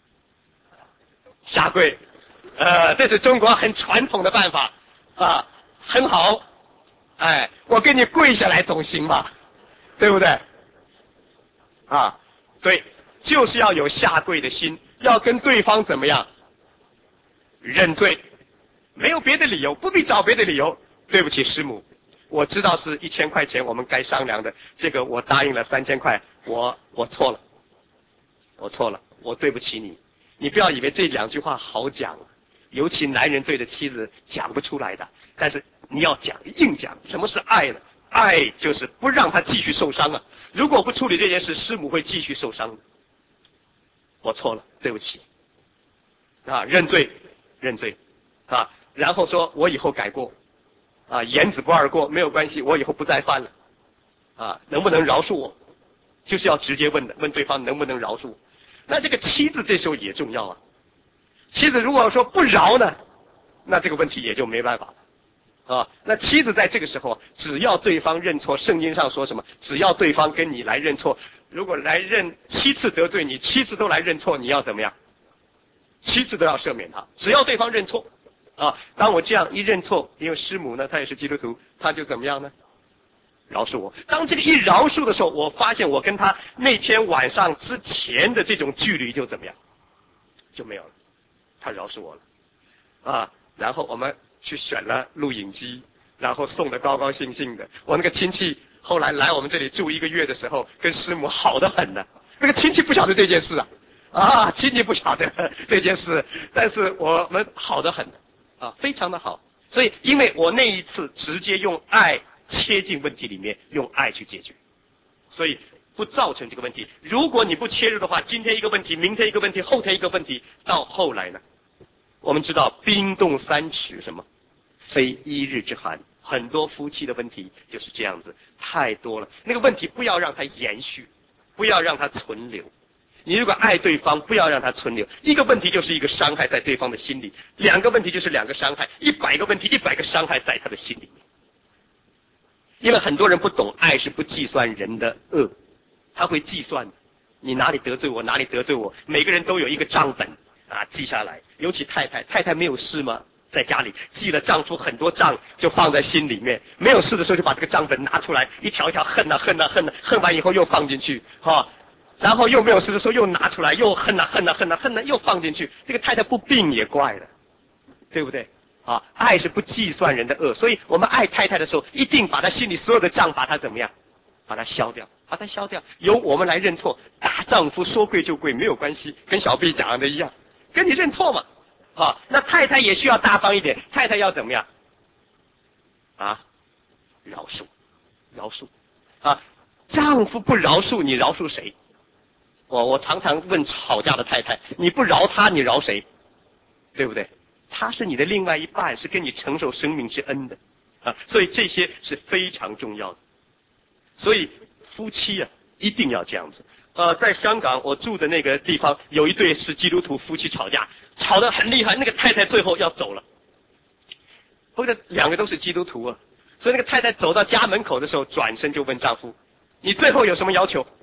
下跪，呃，这是中国很传统的办法啊，很好，哎，我给你跪下来总行吧，对不对？啊，对，就是要有下跪的心，要跟对方怎么样？认罪，没有别的理由，不必找别的理由。对不起，师母，我知道是一千块钱我们该商量的，这个我答应了三千块，我我错了，我错了，我对不起你。你不要以为这两句话好讲，尤其男人对着妻子讲不出来的，但是你要讲，硬讲。什么是爱呢？爱就是不让他继续受伤啊！如果不处理这件事，师母会继续受伤的。我错了，对不起，啊，认罪，认罪，啊，然后说我以后改过，啊，言子不二过，没有关系，我以后不再犯了，啊，能不能饶恕我？就是要直接问的，问对方能不能饶恕我。那这个妻子这时候也重要啊，妻子如果说不饶呢，那这个问题也就没办法了，啊，那妻子在这个时候，只要对方认错，圣经上说什么？只要对方跟你来认错，如果来认七次得罪你，七次都来认错，你要怎么样？七次都要赦免他，只要对方认错，啊，当我这样一认错，因为师母呢，她也是基督徒，她就怎么样呢？饶恕我。当这个一饶恕的时候，我发现我跟他那天晚上之前的这种距离就怎么样，就没有了。他饶恕我了，啊，然后我们去选了录影机，然后送得高高兴兴的。我那个亲戚后来来我们这里住一个月的时候，跟师母好得很呢。那个亲戚不晓得这件事啊，啊，亲戚不晓得这件事，但是我们好得很，啊，非常的好。所以，因为我那一次直接用爱切进问题里面，用爱去解决，所以不造成这个问题。如果你不切入的话，今天一个问题，明天一个问题，后天一个问题，到后来呢，我们知道冰冻三尺，什么？非一日之寒。很多夫妻的问题就是这样子，太多了。那个问题不要让它延续，不要让它存留。你如果爱对方，不要让它存留。一个问题就是一个伤害在对方的心里，两个问题就是两个伤害，一百个问题，一百个伤害在他的心里面。因为很多人不懂，爱是不计算人的恶，他会计算你哪里得罪我，哪里得罪我，每个人都有一个账本啊，记下来。尤其太太，太太没有事吗？在家里记了丈夫很多账，就放在心里面。没有事的时候就把这个账本拿出来，一条一条恨呐、啊、恨呐、啊、恨呐、啊，恨完以后又放进去，哈、哦，然后又没有事的时候又拿出来，又恨呐、啊、恨呐、啊、恨呐、啊、恨呐、啊，又放进去。这个太太不病也怪了，对不对？啊，爱是不计算人的恶，所以我们爱太太的时候，一定把她心里所有的账把它怎么样，把它消掉，把它消掉，由我们来认错。大丈夫说跪就跪，没有关系，跟小 B 讲的一样，跟你认错嘛。啊，那太太也需要大方一点，太太要怎么样？啊，饶恕，饶恕，啊，丈夫不饶恕你，饶恕谁？我我常常问吵架的太太，你不饶他，你饶谁？对不对？他是你的另外一半，是跟你承受生命之恩的，啊，所以这些是非常重要的。所以夫妻啊，一定要这样子。呃，在香港我住的那个地方，有一对是基督徒夫妻吵架，吵得很厉害，那个太太最后要走了。或者两个都是基督徒啊，所以那个太太走到家门口的时候，转身就问丈夫：“你最后有什么要求？”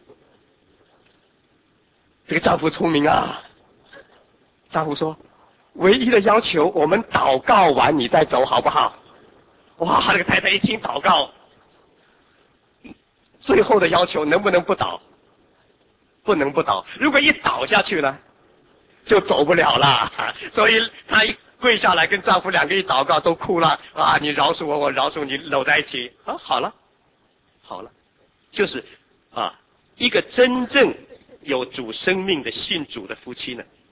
这个丈夫聪明啊，丈夫说：“唯一的要求，我们祷告完你再走，好不好？”哇，那个太太一听祷告，最后的要求能不能不倒？不能不倒。如果一倒下去呢，就走不了了。所以她一跪下来跟丈夫两个一祷告，都哭了啊！你饶恕我，我饶恕你，搂在一起啊，好了，好了，就是啊，一个真正有主生命的信主的夫妻呢，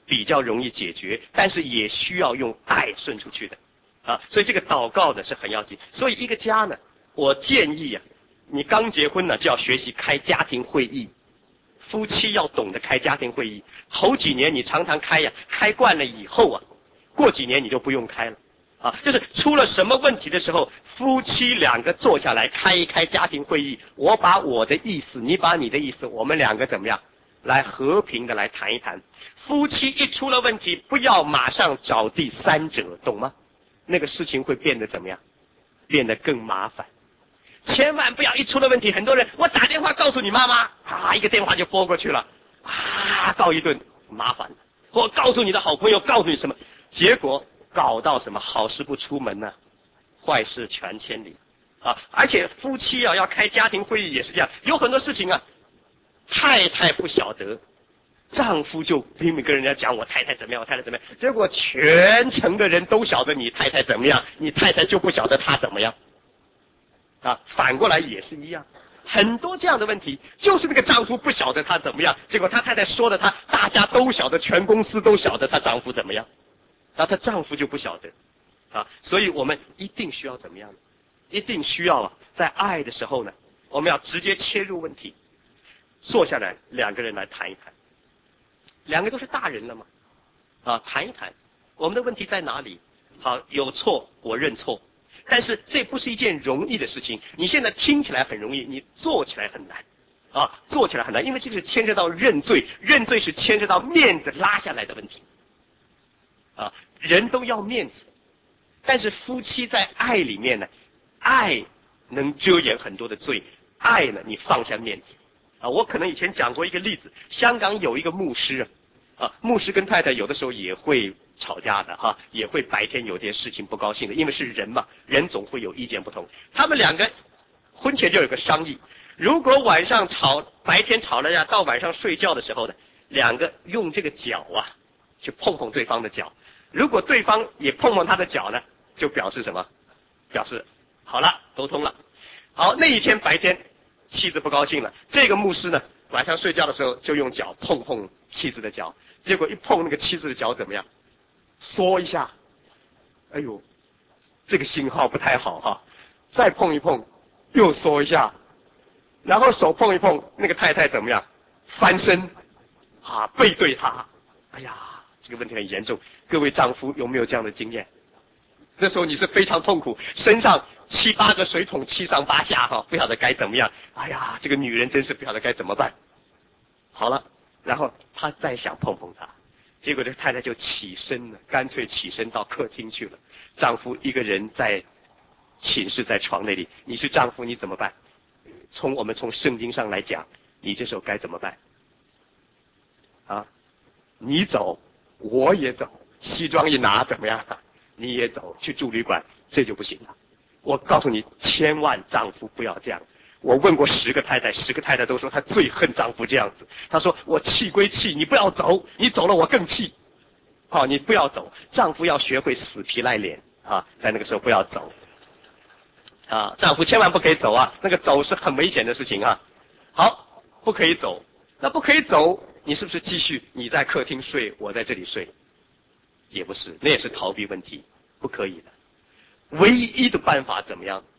比较容易解决，但是也需要用爱顺出去的啊。所以这个祷告呢是很要紧。所以一个家呢，我建议啊，你刚结婚呢就要学习开家庭会议，夫妻要懂得开家庭会议。头几年你常常开呀，开惯了以后啊，过几年你就不用开了啊。就是出了什么问题的时候，夫妻两个坐下来开一开家庭会议，我把我的意思，你把你的意思，我们两个怎么样来和平的来谈一谈。夫妻一出了问题，不要马上找第三者，懂吗？那个事情会变得怎么样？变得更麻烦。千万不要一出了问题，很多人我打电话告诉你妈妈啊，一个电话就拨过去了啊，告一顿麻烦了。或告诉你的好朋友，告诉你什么，结果搞到什么好事不出门呢、啊，坏事传千里啊！而且夫妻啊要开家庭会议也是这样，有很多事情啊，太太不晓得，丈夫就拼命跟人家讲我太太怎么样，我太太怎么样，结果全城的人都晓得你太太怎么样，你太太就不晓得她怎么样啊！反过来也是一样，很多这样的问题，就是那个丈夫不晓得他怎么样，结果他太太说的他大家都晓得，全公司都晓得他丈夫怎么样，那她丈夫就不晓得啊！所以我们一定需要怎么样？一定需要啊，在爱的时候呢，我们要直接切入问题，坐下来两个人来谈一谈，两个都是大人了嘛，啊，谈一谈我们的问题在哪里？好，有错我认错。但是这不是一件容易的事情，你现在听起来很容易，你做起来很难啊，做起来很难，因为这个是牵涉到认罪，认罪是牵涉到面子拉下来的问题啊，人都要面子，但是夫妻在爱里面呢，爱能遮掩很多的罪，爱呢你放下面子啊。我可能以前讲过一个例子，香港有一个牧师啊，牧师跟太太有的时候也会吵架的哈、啊，也会白天有件事情不高兴的，因为是人嘛，人总会有意见不同。他们两个婚前就有个商议，如果晚上吵，白天吵了架，到晚上睡觉的时候呢，两个用这个脚啊去碰碰对方的脚，如果对方也碰碰他的脚呢，就表示什么？表示好了，沟通了。好，那一天白天妻子不高兴了，这个牧师呢晚上睡觉的时候就用脚碰碰妻子的脚，结果一碰那个妻子的脚怎么样？缩一下，哎呦，这个信号不太好哈、啊。再碰一碰，又缩一下，然后手碰一碰，那个太太怎么样？翻身，啊，背对他。哎呀，这个问题很严重。各位丈夫有没有这样的经验？那时候你是非常痛苦，身上七八个水桶七上八下哈、啊，不晓得该怎么样。哎呀，这个女人真是不晓得该怎么办。好了，然后他再想碰碰她。结果这太太就起身了，干脆起身到客厅去了。丈夫一个人在寝室，在床那里。你是丈夫，你怎么办？从我们从圣经上来讲，你这时候该怎么办？啊，你走，我也走，西装一拿怎么样？你也走，去住旅馆，这就不行了。我告诉你，千万丈夫不要这样。我问过十个太太，十个太太都说她最恨丈夫这样子。她说我气归气，你不要走，你走了我更气。好、哦，你不要走，丈夫要学会死皮赖脸啊，在那个时候不要走啊，丈夫千万不可以走啊，那个走是很危险的事情啊。好，不可以走，那不可以走，你是不是继续你在客厅睡，我在这里睡？也不是，那也是逃避问题，不可以的。唯一的办法怎么样？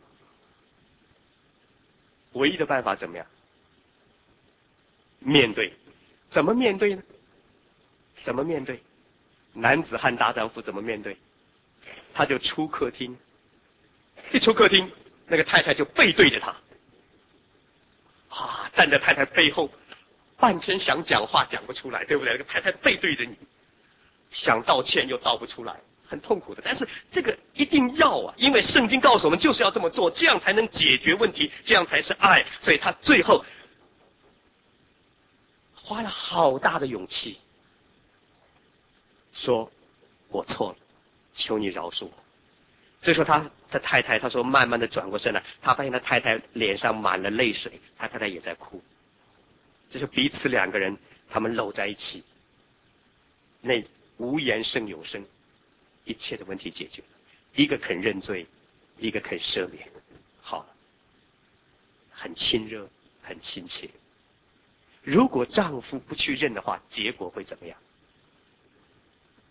唯一的办法怎么样？面对。怎么面对呢？怎么面对？男子汉大丈夫怎么面对？他就出客厅，一出客厅，那个太太就背对着他，啊，站在太太背后，半天想讲话讲不出来，对不对？那个太太背对着你，想道歉又道不出来，很痛苦的。但是这个一定要啊，因为圣经告诉我们就是要这么做，这样才能解决问题，这样才是爱。所以他最后花了好大的勇气，说我错了，求你饶恕我。这时候他的太太他说慢慢的转过身来，他发现他太太脸上满了泪水，他太太也在哭。这就彼此两个人他们搂在一起，那无言胜有声，一切的问题解决了。一个肯认罪，一个肯赦免，好了，很亲热，很亲切。如果丈夫不去认的话，结果会怎么样？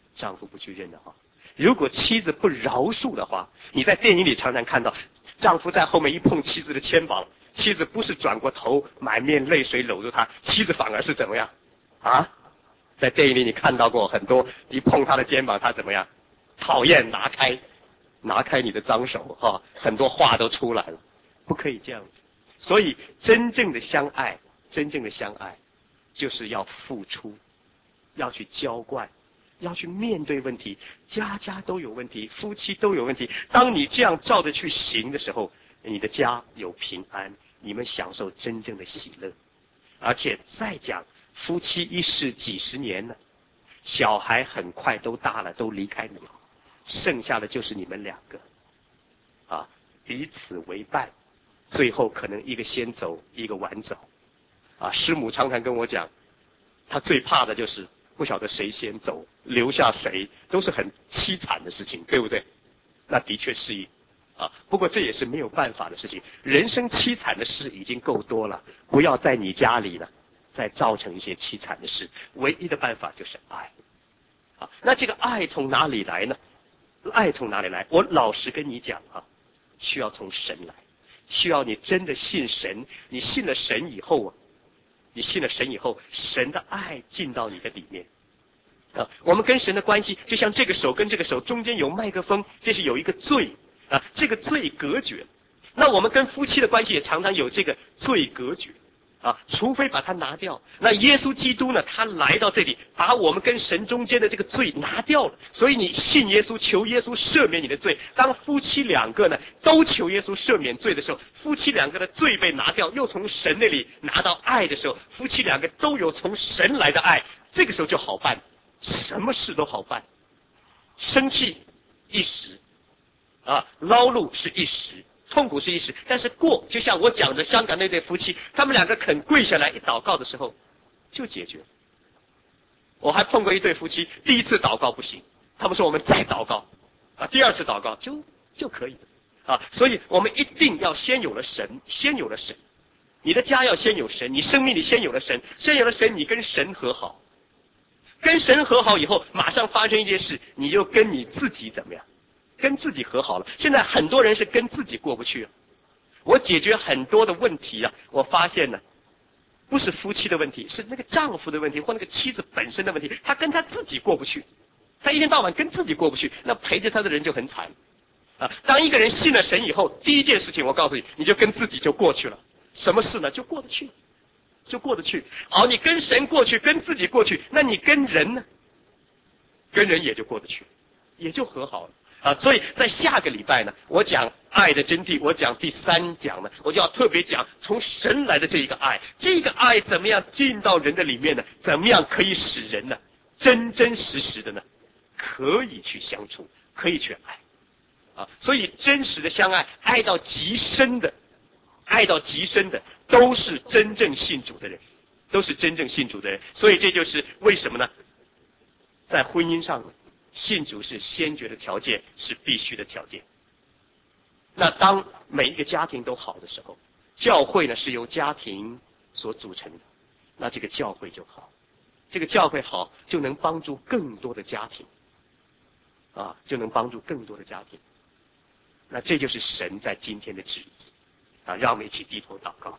丈夫不去认的话，如果妻子不饶恕的话，你在电影里常常看到，丈夫在后面一碰妻子的肩膀，妻子不是转过头满面泪水搂住他，妻子反而是怎么样？啊，在电影里你看到过很多，一碰他的肩膀，他怎么样？讨厌，拿开，拿开你的脏手哈、哦！很多话都出来了，不可以这样子。所以，真正的相爱，真正的相爱，就是要付出，要去浇灌，要去面对问题。家家都有问题，夫妻都有问题。当你这样照着去行的时候，你的家有平安，你们享受真正的喜乐。而且再讲，夫妻一世几十年了，小孩很快都大了，都离开你了，剩下的就是你们两个，啊，彼此为伴，最后可能一个先走，一个晚走，啊，师母常常跟我讲，她最怕的就是不晓得谁先走，留下谁，都是很凄惨的事情，对不对？那的确是一。啊，不过这也是没有办法的事情。人生凄惨的事已经够多了，不要在你家里了，再造成一些凄惨的事。唯一的办法就是爱。啊，那这个爱从哪里来呢？爱从哪里来？我老实跟你讲啊，需要从神来，需要你真的信神。你信了神以后啊，你信了神以后，神的爱进到你的里面。啊，我们跟神的关系就像这个手跟这个手中间有麦克风，这是有一个罪。啊，这个罪隔绝。那我们跟夫妻的关系也常常有这个罪隔绝。啊，除非把它拿掉。那耶稣基督呢，他来到这里，把我们跟神中间的这个罪拿掉了。所以你信耶稣，求耶稣赦免你的罪。当夫妻两个呢都求耶稣赦免罪的时候，夫妻两个的罪被拿掉，又从神那里拿到爱的时候，夫妻两个都有从神来的爱，这个时候就好办，什么事都好办。生气一时。啊，劳碌是一时，痛苦是一时，但是过，就像我讲的香港那对夫妻，他们两个肯跪下来一祷告的时候，就解决。我还碰过一对夫妻，第一次祷告不行，他们说我们再祷告，啊，第二次祷告就就可以了，啊，所以我们一定要先有了神，先有了神，你的家要先有神，你生命里先有了神，先有了神，你跟神和好，跟神和好以后，马上发生一件事，你就跟你自己怎么样？跟自己和好了。现在很多人是跟自己过不去了。我解决很多的问题啊，我发现呢，不是夫妻的问题，是那个丈夫的问题，或那个妻子本身的问题，他跟他自己过不去，他一天到晚跟自己过不去，那陪着他的人就很惨啊。当一个人信了神以后，第一件事情我告诉你，你就跟自己就过去了，什么事呢？就过得去，就过得去。好，你跟神过去，跟自己过去，那你跟人呢？跟人也就过得去，也就和好了。啊，所以在下个礼拜呢，我讲爱的真谛，我讲第三讲呢，我就要特别讲从神来的这一个爱，这个爱怎么样进到人的里面呢？怎么样可以使人呢真真实实的呢，可以去相处，可以去爱，啊，所以真实的相爱，爱到极深的，爱到极深的，都是真正信主的人，都是真正信主的人。所以这就是为什么呢，在婚姻上信主是先决的条件，是必须的条件。那当每一个家庭都好的时候，教会呢是由家庭所组成的，那这个教会就好，这个教会好就能帮助更多的家庭，啊，就能帮助更多的家庭。那这就是神在今天的旨意，啊，让我们一起低头祷告。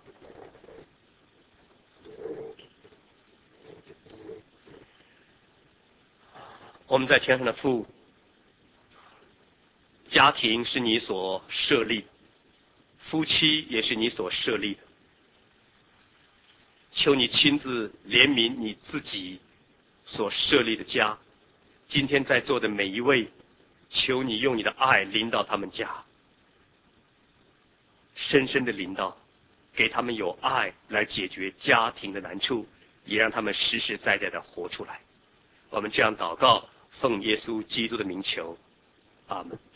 我们在天上的父，家庭是你所设立的，夫妻也是你所设立的。求你亲自怜悯你自己所设立的家。今天在座的每一位，求你用你的爱临到他们家，深深的临到，给他们有爱来解决家庭的难处，也让他们实实在在的活出来。我们这样祷告，奉耶稣基督的名求，阿门。